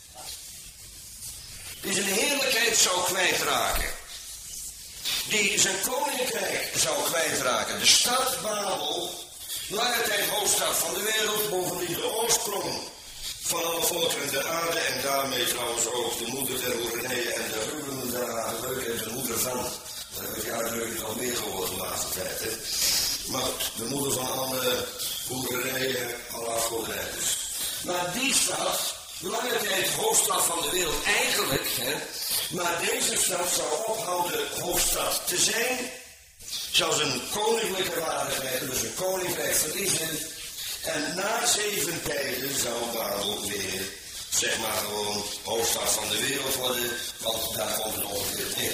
Die zijn heerlijkheid zou kwijtraken. Die zijn koninkrijk zou kwijtraken. De stad Babel, lange tijd hoofdstad van de wereld, bovendien de oorsprong van alle volkeren der aarde en daarmee trouwens ook de moeder der hoerenijen en de ruwen der leuke en de moeder van. Dat heb ik die uitdrukking al meer gehoord de laatste tijd. Hè? Maar de moeder van alle hoerenijen, alle afgoderij. Maar die stad, lange tijd hoofdstad van de wereld eigenlijk, hè, maar deze stad zou ophouden hoofdstad te zijn, zou zijn koninklijke waarde krijgen, dus een koninkrijk verliezen, en na 7 tijden zou Babel weer, zeg maar gewoon, hoofdstad van de wereld worden, want daar komt het ongeveer neer.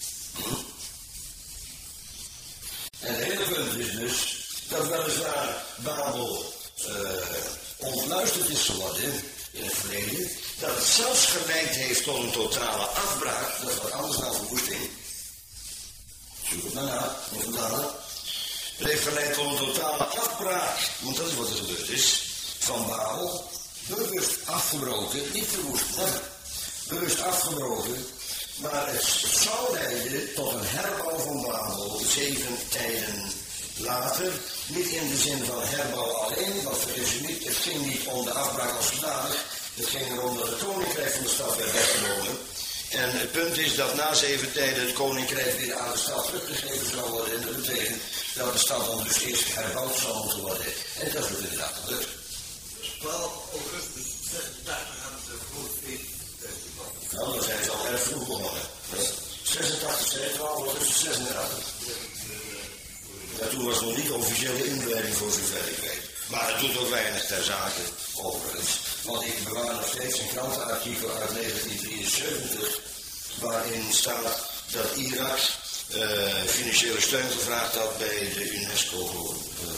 En het hele punt is dus, dat weliswaar Babel ontluisterd is geworden in het verleden, dat het zelfs geleid heeft tot een totale afbraak, dat is wat anders dan verwoesting. Zoek het maar na, even na. Het heeft geleid tot een totale afbraak, want dat is wat er gebeurd is, van Babel, bewust afgebroken, niet verwoest, bewust afgebroken, maar het zou leiden tot een herbouw van Babel 7 tijden later, niet in de zin van herbouw alleen, want het ging niet om de afbraak als zodanig, het ging erom dat het koninkrijk van de stad werd weggenomen. En het punt is dat na 7 tijden het koninkrijk weer aan de stad teruggegeven zou worden. En dat betekent dat de stad dan dus eerst herbouwd zou moeten worden. En dat is inderdaad gebeurd. 12 augustus 86 hadden ze voor het nou, dan zijn ze al erg vroeg begonnen. 86, 12 augustus 86. Ja, toen was nog niet de officiële inleiding voor zover ik weet. Maar het doet ook weinig ter zake, overigens. Want ik bewaar nog steeds een krantenartikel uit 1973, waarin staat dat Irak financiële steun gevraagd had bij de UNESCO,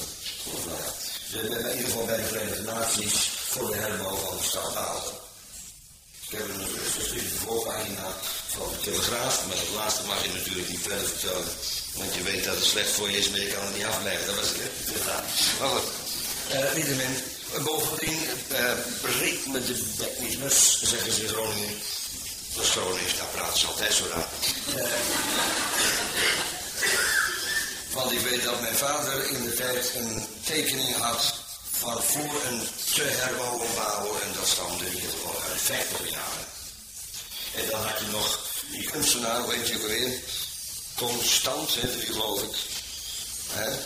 in ieder geval bij de Verenigde Naties, voor de herbouw van de stad Babel. Ik heb een geschreven voorpagina van de Telegraaf, maar dat laatste mag je natuurlijk niet verder vertellen. Want je weet dat het slecht voor je is, maar je kan het niet afblijven. Dat was het, hè? Maar goed, niettemin, bovendien breekt me de bek niet los, zeggen ze in Groningen. Dat is Gronings, daar praten ze altijd zo raar. Want ik weet dat mijn vader in de tijd een tekening had van voor een te herbouwen Babel, en dat stamde in ieder geval uit 50 jaren. En dan had je nog die kunstenaar, weet je weer, Constant, geloof ik, hè?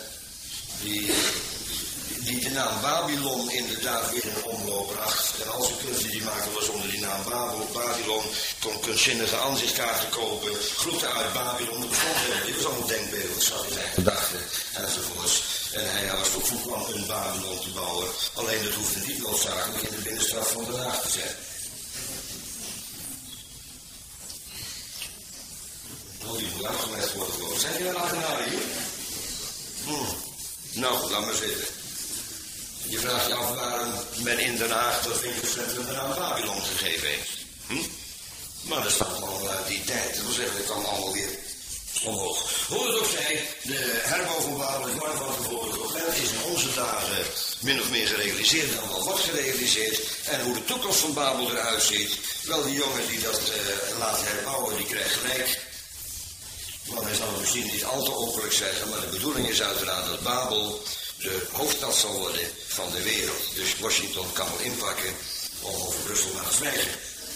Die de naam Babylon inderdaad weer in de omloop bracht. En al zijn kunsten die maakte was onder die naam Babylon, kon kunstzinnige aanzichtkaarten kopen, groeten uit Babylon, dat bestond helemaal niet, dat was allemaal denkbeeldig, zat in zijn gedachten enzovoorts. En hij was ook van plan een Babylon te bouwen, alleen dat hoefde niet noodzakelijk in de binnenstad van Den Haag te zijn. Die moet uitgelegd worden gewoon. Zijn jullie een eigenaar hier? Nou, laat maar zitten. Je vraagt je af waarom men in Den Haag dat winkelcentrum de naam Babylon gegeven heeft. Maar dat staat al uit die tijd. Dat wil zeggen, het kan allemaal weer omhoog. Hoe het ook zij, de herbouw van Babel is lang van tevoren gepland. Is in onze dagen min of meer gerealiseerd dan wel wordt gerealiseerd. En hoe de toekomst van Babel eruit ziet. Wel, die jongen die dat laat herbouwen, die krijgt gelijk. Want hij zal het misschien niet al te openlijk zeggen, maar de bedoeling is uiteraard dat Babel de hoofdstad zal worden van de wereld. Dus Washington kan wel inpakken om over Brussel maar te zwijgen.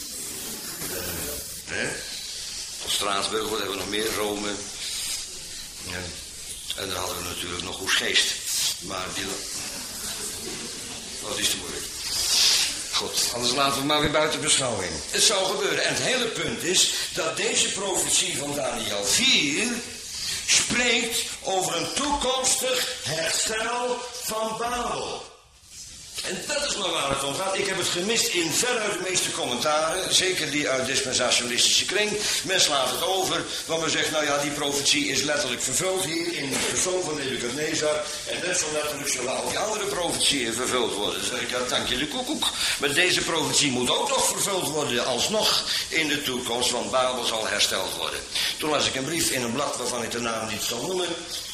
Straatsburg, wat hebben we nog meer? Rome. Ja. En dan hadden we natuurlijk nog Oesgeest. Maar die... Wat is te moeilijk. Goed, anders laten we maar weer buiten beschouwing. Het zou gebeuren. En het hele punt is dat deze profetie van Daniel 4 spreekt over een toekomstig herstel van Babel. En dat is maar waar het om gaat. Ik heb het gemist in veruit de meeste commentaren, zeker die uit dispensationalistische kring. Men slaat het over, want men zegt, nou ja, die profetie is letterlijk vervuld hier in de persoon van Nebukadnezar. En net zo letterlijk zullen al die andere profetieën vervuld worden. Dan zeg ik, ja, dank je de koekoek. Maar deze profetie moet ook nog vervuld worden, alsnog in de toekomst, want Babel zal hersteld worden. Toen las ik een brief in een blad waarvan ik de naam niet zal noemen.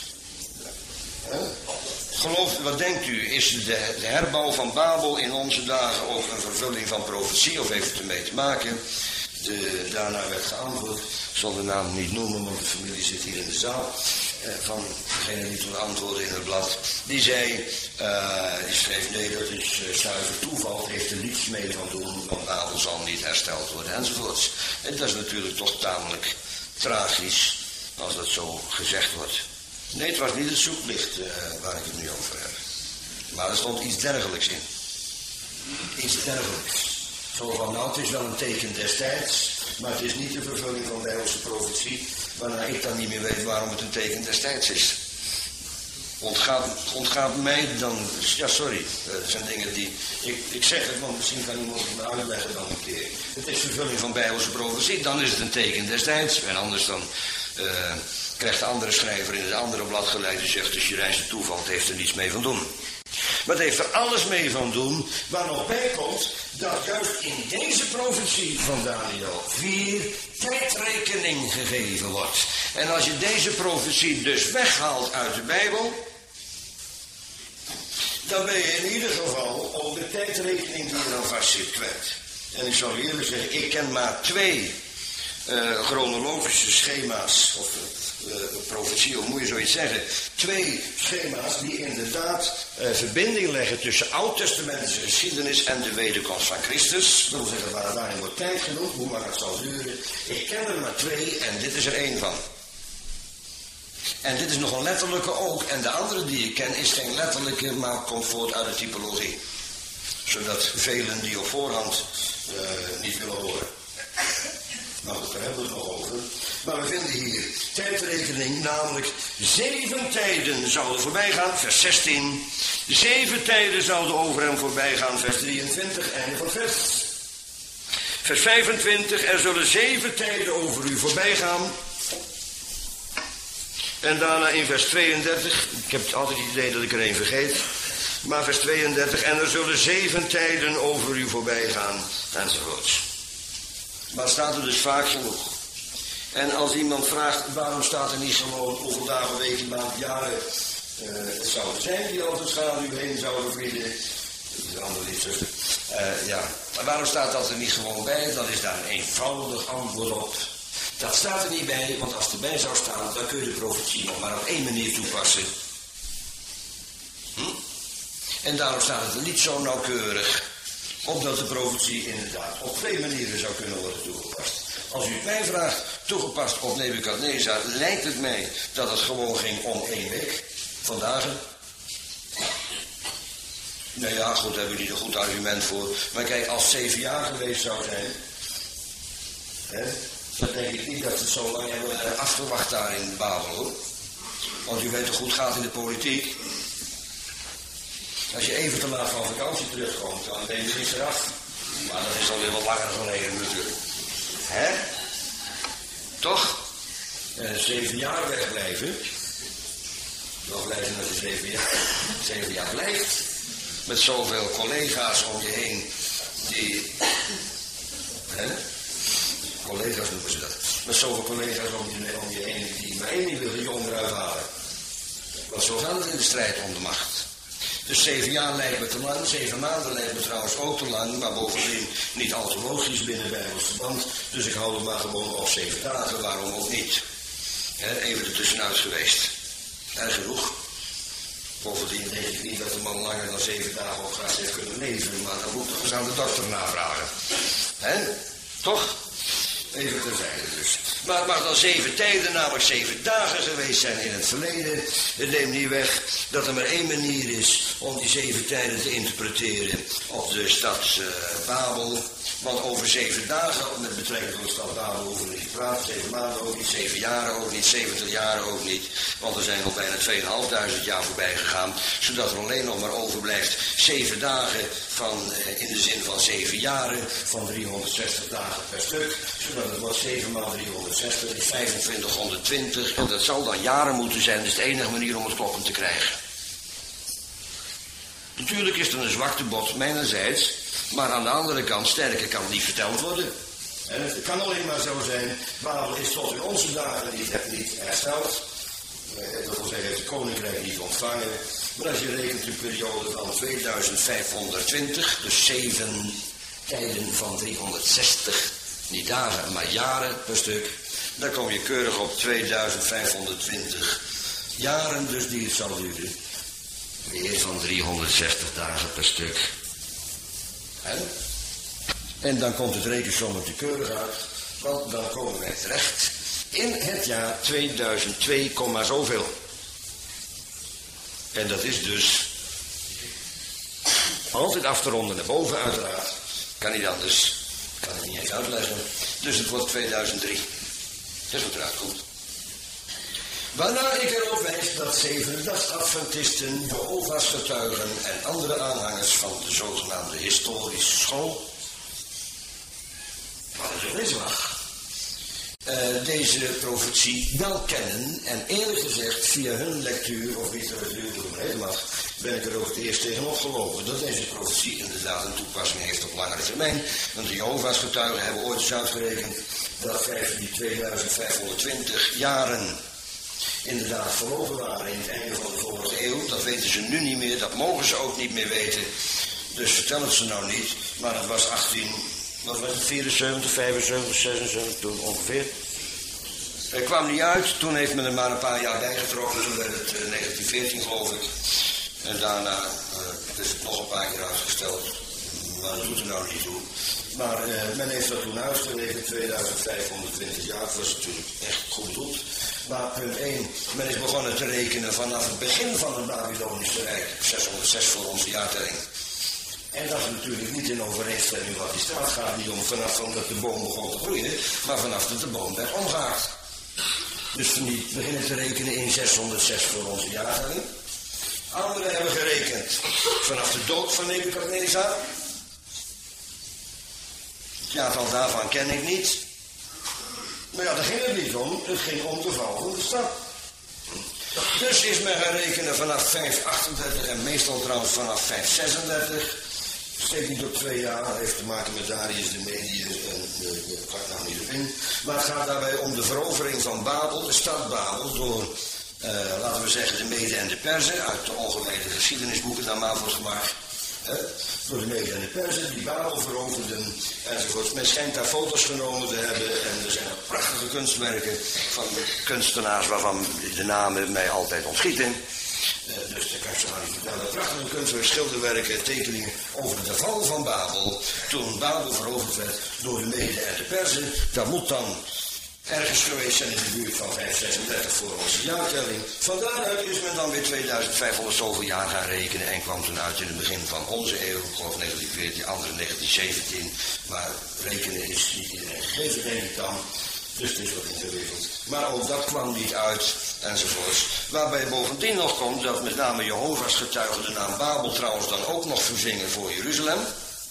Geloof, wat denkt u, is de herbouw van Babel in onze dagen ook een vervulling van profetie of heeft het ermee te maken? Daarna werd geantwoord, ik zal de naam niet noemen, want de familie zit hier in de zaal, van degene die toen antwoordde in het blad. Die zei, die schreef, nee, dat is zuiver toeval, het heeft er niets mee van doen, want Babel zal niet hersteld worden, enzovoorts. En dat is natuurlijk toch tamelijk tragisch, als dat zo gezegd wordt. Nee, het was niet het zoeklicht waar ik het nu over heb. Maar er stond iets dergelijks in. Iets dergelijks. Zo van, nou, het is wel een teken destijds, maar het is niet de vervulling van Bijbelse profetie, waarna ik dan niet meer weet waarom het een teken destijds is. Ontgaat mij dan, ja sorry, dat zijn dingen die, ik zeg het, want misschien kan iemand het me uitleggen dan een keer. Het is vervulling van Bijbelse profetie, dan is het een teken destijds, en anders dan krijgt de andere schrijver in het andere blad gelijk die zegt, dus je reis toeval, het heeft er niets mee van doen. Maar het heeft er alles mee van doen, waar nog bij komt dat juist in deze profetie van Daniel 4 tijdrekening gegeven wordt. En als je deze profetie dus weghaalt uit de Bijbel, dan ben je in ieder geval ook de tijdrekening die er aan vast zit kwijt. En ik zal u eerlijk zeggen, ik ken maar 2 chronologische schema's, of profetie, of moet je zoiets zeggen. 2 schema's die inderdaad verbinding leggen tussen oud-testamentische geschiedenis en de wederkomst van Christus. Dat wil zeggen, waar daarin wordt tijd genoeg, hoe lang het zal duren. Ik ken er maar 2 en dit is er 1 van. En dit is nog een letterlijke ook. En de andere die ik ken is geen letterlijke, maar komt voort uit de typologie. Zodat velen die op voorhand niet willen horen. Maar goed, daar hebben we het nog over. Maar we vinden hier tijdrekening, namelijk 7 tijden zouden voorbij gaan, vers 16. 7 tijden zouden over hem voorbij gaan, vers 23, einde van vers. Vers 25, er zullen 7 tijden over u voorbij gaan. En daarna in vers 32, ik heb altijd het idee dat ik er 1 vergeet. Maar vers 32, en er zullen 7 tijden over u voorbij gaan, enzovoorts. Maar het staat er dus vaak genoeg. En als iemand vraagt, waarom staat er niet gewoon hoeveel dagen, weken, maand, jaren het zouden zijn die over de schaduw heen zouden vliegen? Dat is een ander lied, zuster. Ja, maar waarom staat dat er niet gewoon bij? Dan is daar een eenvoudig antwoord op. Dat staat er niet bij, want als het erbij zou staan, dan kun je de profetie nog maar op 1 manier toepassen. En daarom staat het er niet zo nauwkeurig, opdat de profetie inderdaad op 2 manieren zou kunnen worden toegepast. Als u het mij vraagt, toegepast op Nebukadnezar, lijkt het mij dat het gewoon ging om 1 week. Vandaag. Nou ja, goed, daar hebben we niet een goed argument voor. Maar kijk, als het 7 jaar geweest zou zijn, dan denk ik niet dat het zo lang hebben afgewacht daar in Babel, hoor. Want u weet hoe goed gaat in de politiek. Als je even te laat van vakantie terugkomt, dan ben je er eraf. Maar dat is alweer wat langer geleden natuurlijk. Hè? Toch? 7 jaar wegblijven. Wel blijven dat je 7 jaar blijft. Met zoveel collega's om je heen die... Hè? Collega's noemen ze dat. Met zoveel collega's om je heen die maar 1 niet willen, je onderuit halen. Want zo gaat het in de strijd om de macht. Dus 7 jaar lijkt me te lang, 7 maanden lijkt me trouwens ook te lang, maar bovendien niet al te logisch binnen Bijbels verband. Dus ik hou het maar gewoon op 7 dagen, waarom ook niet. Even ertussenuit geweest. En genoeg. Bovendien denk ik niet dat de man langer dan 7 dagen op gras heeft kunnen leven, maar dan moet ik nog eens aan de dokter navragen. Toch? Even terzijde dus. Maar het mag dan 7 tijden, namelijk 7 dagen geweest zijn in het verleden. Het neemt niet weg dat er maar één manier is om die 7 tijden te interpreteren op de stad Babel. Want over 7 dagen, met betrekking tot de stad Babel, hoeven we niet te praten. 7 maanden ook niet, 7 jaren ook niet, 70 jaren ook niet. Want er zijn al bijna 2500 jaar voorbij gegaan. Zodat er alleen nog maar overblijft 7 dagen van, in de zin van 7 jaren, van 360 dagen per stuk. Zodat het wordt 7 maal 360 is 2520. En dat zal dan jaren moeten zijn. Dat is de enige manier om het kloppend te krijgen. Natuurlijk is er een zwaktebod mijnerzijds. Maar aan de andere kant, sterker kan het niet verteld worden. En het kan alleen maar zo zijn, Babel is tot in onze dagen niet hersteld. Dat wil zeggen, heeft het koninkrijk niet ontvangen. Maar als je rekent een periode van 2520, dus 7 tijden van 360, niet dagen, maar jaren per stuk, dan kom je keurig op 2520 jaren, dus die het zal duren. Weer van 360 dagen per stuk. En dan komt het rekensommetje keurig uit, want dan komen wij terecht in het jaar 2002, zoveel. En dat is dus altijd af te ronden naar boven uiteraard. Kan niet anders, kan ik niet eens uitleggen. Dus het wordt 2003. Dat is wat eruit komt. Waarna ik erop wijs dat Zevendedagsadventisten, Jehovah's getuigen en andere aanhangers van de zogenaamde historische school, wat het ook is mag, deze profetie wel kennen en eerlijk gezegd via hun lectuur of literatuur door me heen mag, ben ik er ook het eerst tegenop gelopen dat deze profetie inderdaad een toepassing heeft op langere termijn. Want de Jehovah's getuigen hebben ooit eens uitgerekend dat die 2520 jaren inderdaad verlopen waren in het einde van de vorige eeuw. Dat weten ze nu niet meer, dat mogen ze ook niet meer weten. Dus vertel het ze nou niet. Maar het was 74, 75, 76 toen ongeveer. Het kwam niet uit, toen heeft men er maar een paar jaar bijgetrokken. Toen werd het 1914 geloof ik. En daarna is het nog een paar keer uitgesteld. Maar dat doet er nou niet toe. Maar men heeft dat toen uitgerekend, 2520 jaar. Dat was natuurlijk echt goed doet. Maar punt 1, men is begonnen te rekenen vanaf het begin van het Babylonische Rijk, 606 voor onze jaartelling. En dat is natuurlijk niet in overeenstemming wat die staat. Gaat niet om vanaf omdat de boom begon te groeien, maar vanaf dat de boom werd omgehaakt. Dus we niet beginnen te rekenen in 606 voor onze jaartelling. Anderen hebben gerekend vanaf de dood van Nebukadnezar. Het jaartal daarvan ken ik niet. Maar ja, daar ging het niet om. Het ging om de val van de stad. Dus is men gaan rekenen vanaf 538 en meestal trouwens vanaf 536. Steekt niet op 2 jaar, dat heeft te maken met Darius de Mediër en de pak nou niet op in. Maar het gaat daarbij om de verovering van Babel, de stad Babel, door, laten we zeggen, de Meden en de Perzen, uit de algemene geschiedenisboeken daar maar wordt gemaakt. Door de Meden en de Perzen, die Babel veroverden enzovoort. Men schijnt daar foto's genomen te hebben en er zijn ook prachtige kunstwerken van kunstenaars waarvan de namen mij altijd ontschieten. Dus daar kan ik zo aan niet vertellen. Prachtige kunstwerken, schilderwerken, tekeningen over de val van Babel. Toen Babel veroverd werd door de Meden en de Perzen. Dat moet dan ergens geweest zijn in de buurt van 536 voor onze jaartelling. Van daaruit is men dan weer 2500 zoveel jaar gaan rekenen en kwam toen uit in het begin van onze eeuw, ik geloof 1914, andere 1917. Maar rekenen is niet iedereen gegeven, denk ik dan. Dus het is wat ingewikkeld. Maar ook dat kwam niet uit, enzovoorts. Waarbij bovendien nog komt dat met name Jehovah's getuigen de naam Babel trouwens dan ook nog verzingen voor Jeruzalem.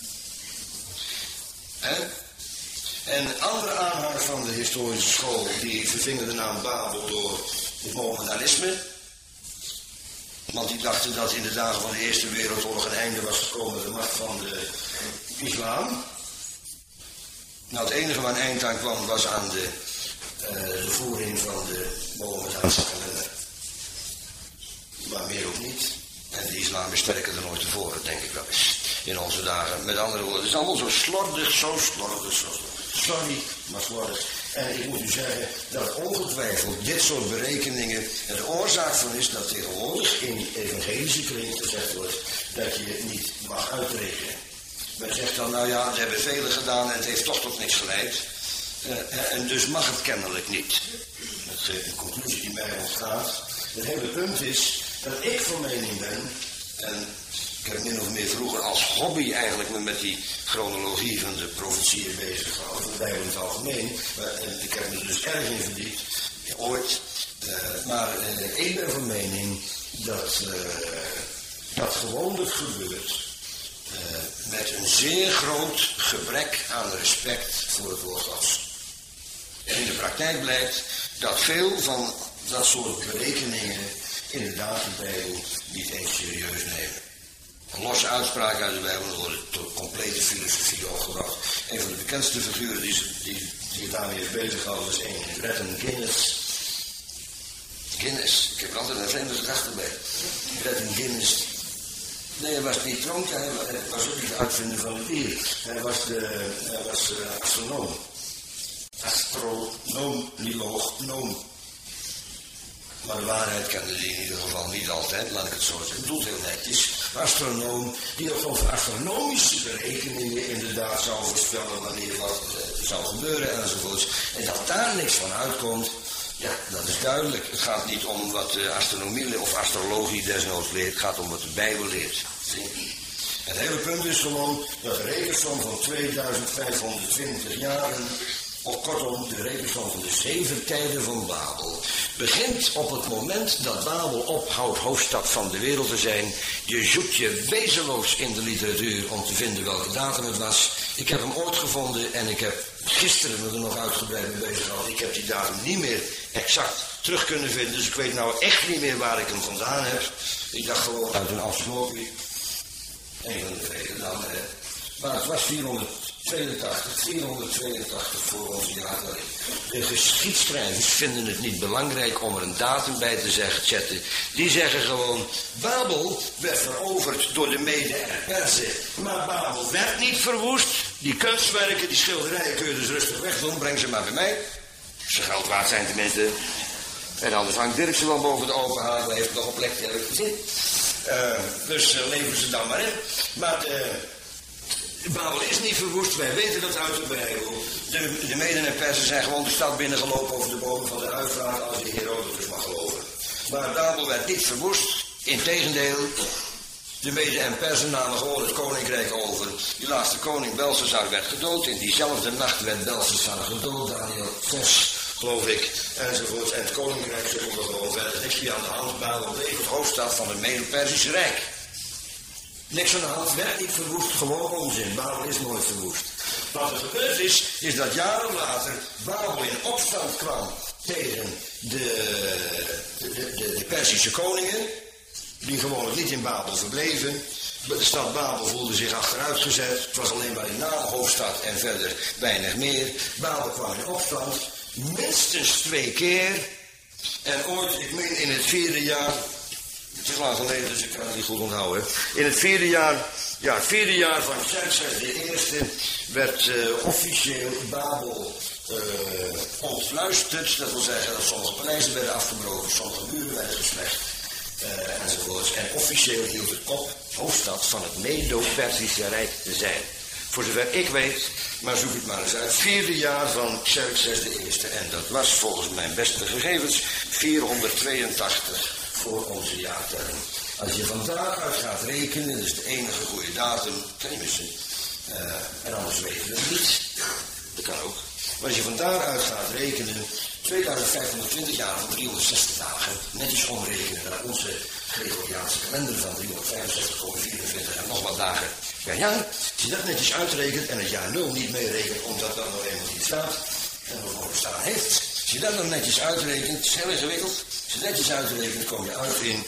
En andere aanhangers van de historische school, die vervingen de naam Babel door het Mohammedanisme. Want die dachten dat in de dagen van de Eerste Wereldoorlog een einde was gekomen de macht van de islam. Nou, het enige waar een eind aan kwam was aan de voering van de Mohammedaanse kalender. Maar meer ook niet. En de islam is sterker dan ooit tevoren, denk ik wel eens. In onze dagen. Met andere woorden, het is allemaal zo slordig, zo slordig. Sorry, maar slordig. En ik moet u zeggen dat ongetwijfeld dit soort berekeningen er de oorzaak van is dat tegenwoordig in evangelische kring gezegd wordt dat je niet mag uitrekenen. Men zegt dan, nou ja, dat hebben velen gedaan en het heeft toch tot niks geleid. En dus mag het kennelijk niet. Dat is een conclusie die mij ontgaat. Het hele punt is dat ik van mening ben, en ik heb min of meer vroeger als hobby eigenlijk me met die chronologie van de profetieën bezig gehouden, de Bijbel in het algemeen. En ik heb me dus erg in verdiept, ooit. Maar ik ben van mening dat dat gewoonlijk gebeurt met een zeer groot gebrek aan respect voor het woord Gods. En in de praktijk blijkt dat veel van dat soort berekeningen inderdaad de Bijbel niet eens serieus nemen. Een losse uitspraak uit de Bijbel wordt tot complete filosofie opgebracht. Een van de bekendste figuren die het daarmee heeft bezighouden is een Breton Guinness. Ik heb er altijd een vreemde gedachte bij. Breton Guinness. Nee, hij was niet dronken, hij was ook niet de uitvinder van het bier. Hij was astronoom. Astronoom. Maar de waarheid kende hij in ieder geval niet altijd, laat ik het zo zeggen. Ik bedoel het heel netjes. Astronoom, die ook over astronomische berekeningen inderdaad zou voorspellen wanneer wat zou gebeuren enzovoorts. En dat daar niks van uitkomt, ja, dat is duidelijk. Het gaat niet om wat de astronomie of astrologie desnoods leert, het gaat om wat de Bijbel leert. Het hele punt is gewoon dat de rekensom van 2520 jaren, of kortom, de rekensom van de 7 tijden van Babel, begint op het moment dat Babel ophoudt hoofdstad van de wereld te zijn. Je zoekt je wezenloos in de literatuur om te vinden welke datum het was. Ik heb hem ooit gevonden en ik heb gisteren me er nog uitgebreid mee bezig gehad. Ik heb die datum niet meer exact terug kunnen vinden, dus ik weet nou echt niet meer waar ik hem vandaan heb. Ik dacht gewoon uit een afsnopie. Een van de vele dan, hè. Maar het was 482 voor onze jaartelling. De geschiedschrijvers vinden het niet belangrijk om er een datum bij te zetten. Die zeggen gewoon, Babel werd veroverd door de Mede en Perzen. Maar Babel werd niet verwoest. Die kunstwerken, die schilderijen kun je dus rustig wegdoen. Breng ze maar bij mij. Ze geld waard zijn tenminste. En anders hangt Dirkse wel boven de open haard. Hij heeft nog een plekje, heb ik gezien. Dus leveren ze dan maar in. Maar Babel is niet verwoest, wij weten dat uit de Bijbel. De Meden en Persen zijn gewoon de stad binnengelopen over de bodem van de uitvaart, als je Herodotus mag geloven. Maar Babel werd niet verwoest, integendeel. De Meden en Persen namen gewoon het koninkrijk over. Die laatste koning Belshazzar werd gedood. In diezelfde nacht werd Belshazzar gedood, Daniel 6, geloof ik, enzovoort. En het koninkrijk sukkelde gewoon verder. Niks meer aan de hand. Babel bleef het hoofdstad van het Mede-Persische Rijk. Niks aan de hand, werd niet verwoest, gewoon onzin. Babel is nooit verwoest. Wat er gebeurd is dat jaren later Babel in opstand kwam tegen de Persische koningen, die gewoon niet in Babel verbleven. De stad Babel voelde zich achteruitgezet. Het was alleen maar een naamhoofdstad en verder weinig meer. Babel kwam in opstand, minstens 2 keer. En ooit, ik meen in het 4e jaar... Het is lang geleden, dus ik kan het niet goed onthouden. In het 4e jaar van Xerxes I werd officieel Babel ontluisterd. Dat wil zeggen dat sommige paleizen werden afgebroken, sommige muren werden geslecht, enzovoorts. En officieel hield het op hoofdstad van het Medo-Persische Rijk te zijn. Voor zover ik weet, maar zoek het maar eens uit. 4e jaar van Xerxes I. En dat was volgens mijn beste gegevens 482. Voor onze jaartelling. Als je van daaruit gaat rekenen, dat is de enige goede datum, kan je missen. En anders weten we het niet. Dat kan ook. Maar als je van daaruit gaat rekenen, 2520 jaar van 360 dagen, netjes omrekenen naar onze Gregoriaanse kalender van 365,44 en nog wat dagen per jaar. Als je dat netjes uitrekent en het jaar 0 niet meerekent, omdat dat nog eenmaal niet staat en nog nooit bestaan heeft. Als je dat dan netjes uitrekent, het is heel ingewikkeld. Als je netjes uitrekent, kom je uit in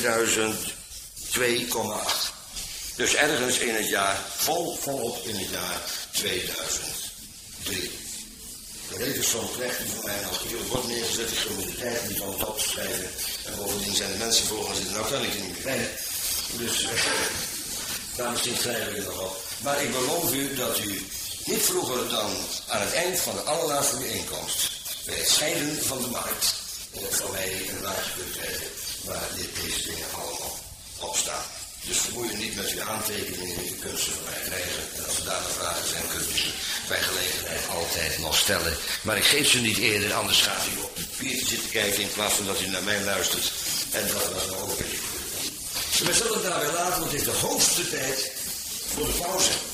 2002,8. Dus ergens in het jaar, volop in het jaar 2003. De rekensom krijgt u van mij nog heel wordt neergezet. Ik heb de tijd niet om het op te schrijven. En bovendien zijn de mensen volgens dit, nou kan ik het niet meer krijgen. Dus daar misschien schrijf ik het nog op. Maar ik beloof u dat u niet vroeger dan aan het eind van de allerlaatste bijeenkomst, bij het scheiden van de markt, van mij een laagje kunt krijgen waar deze dingen allemaal op staan. Dus vermoei je niet met uw aantekeningen. U kunt ze van mij krijgen. En als er daar nog vragen zijn, kunt u ze bij gelegenheid altijd nog stellen. Maar ik geef ze niet eerder, anders gaat u op het papiertje zitten kijken in plaats van dat u naar mij luistert. En dat was nou ook weer niet goed. We zullen het daarbij laten, want het is de hoogste tijd voor de pauze.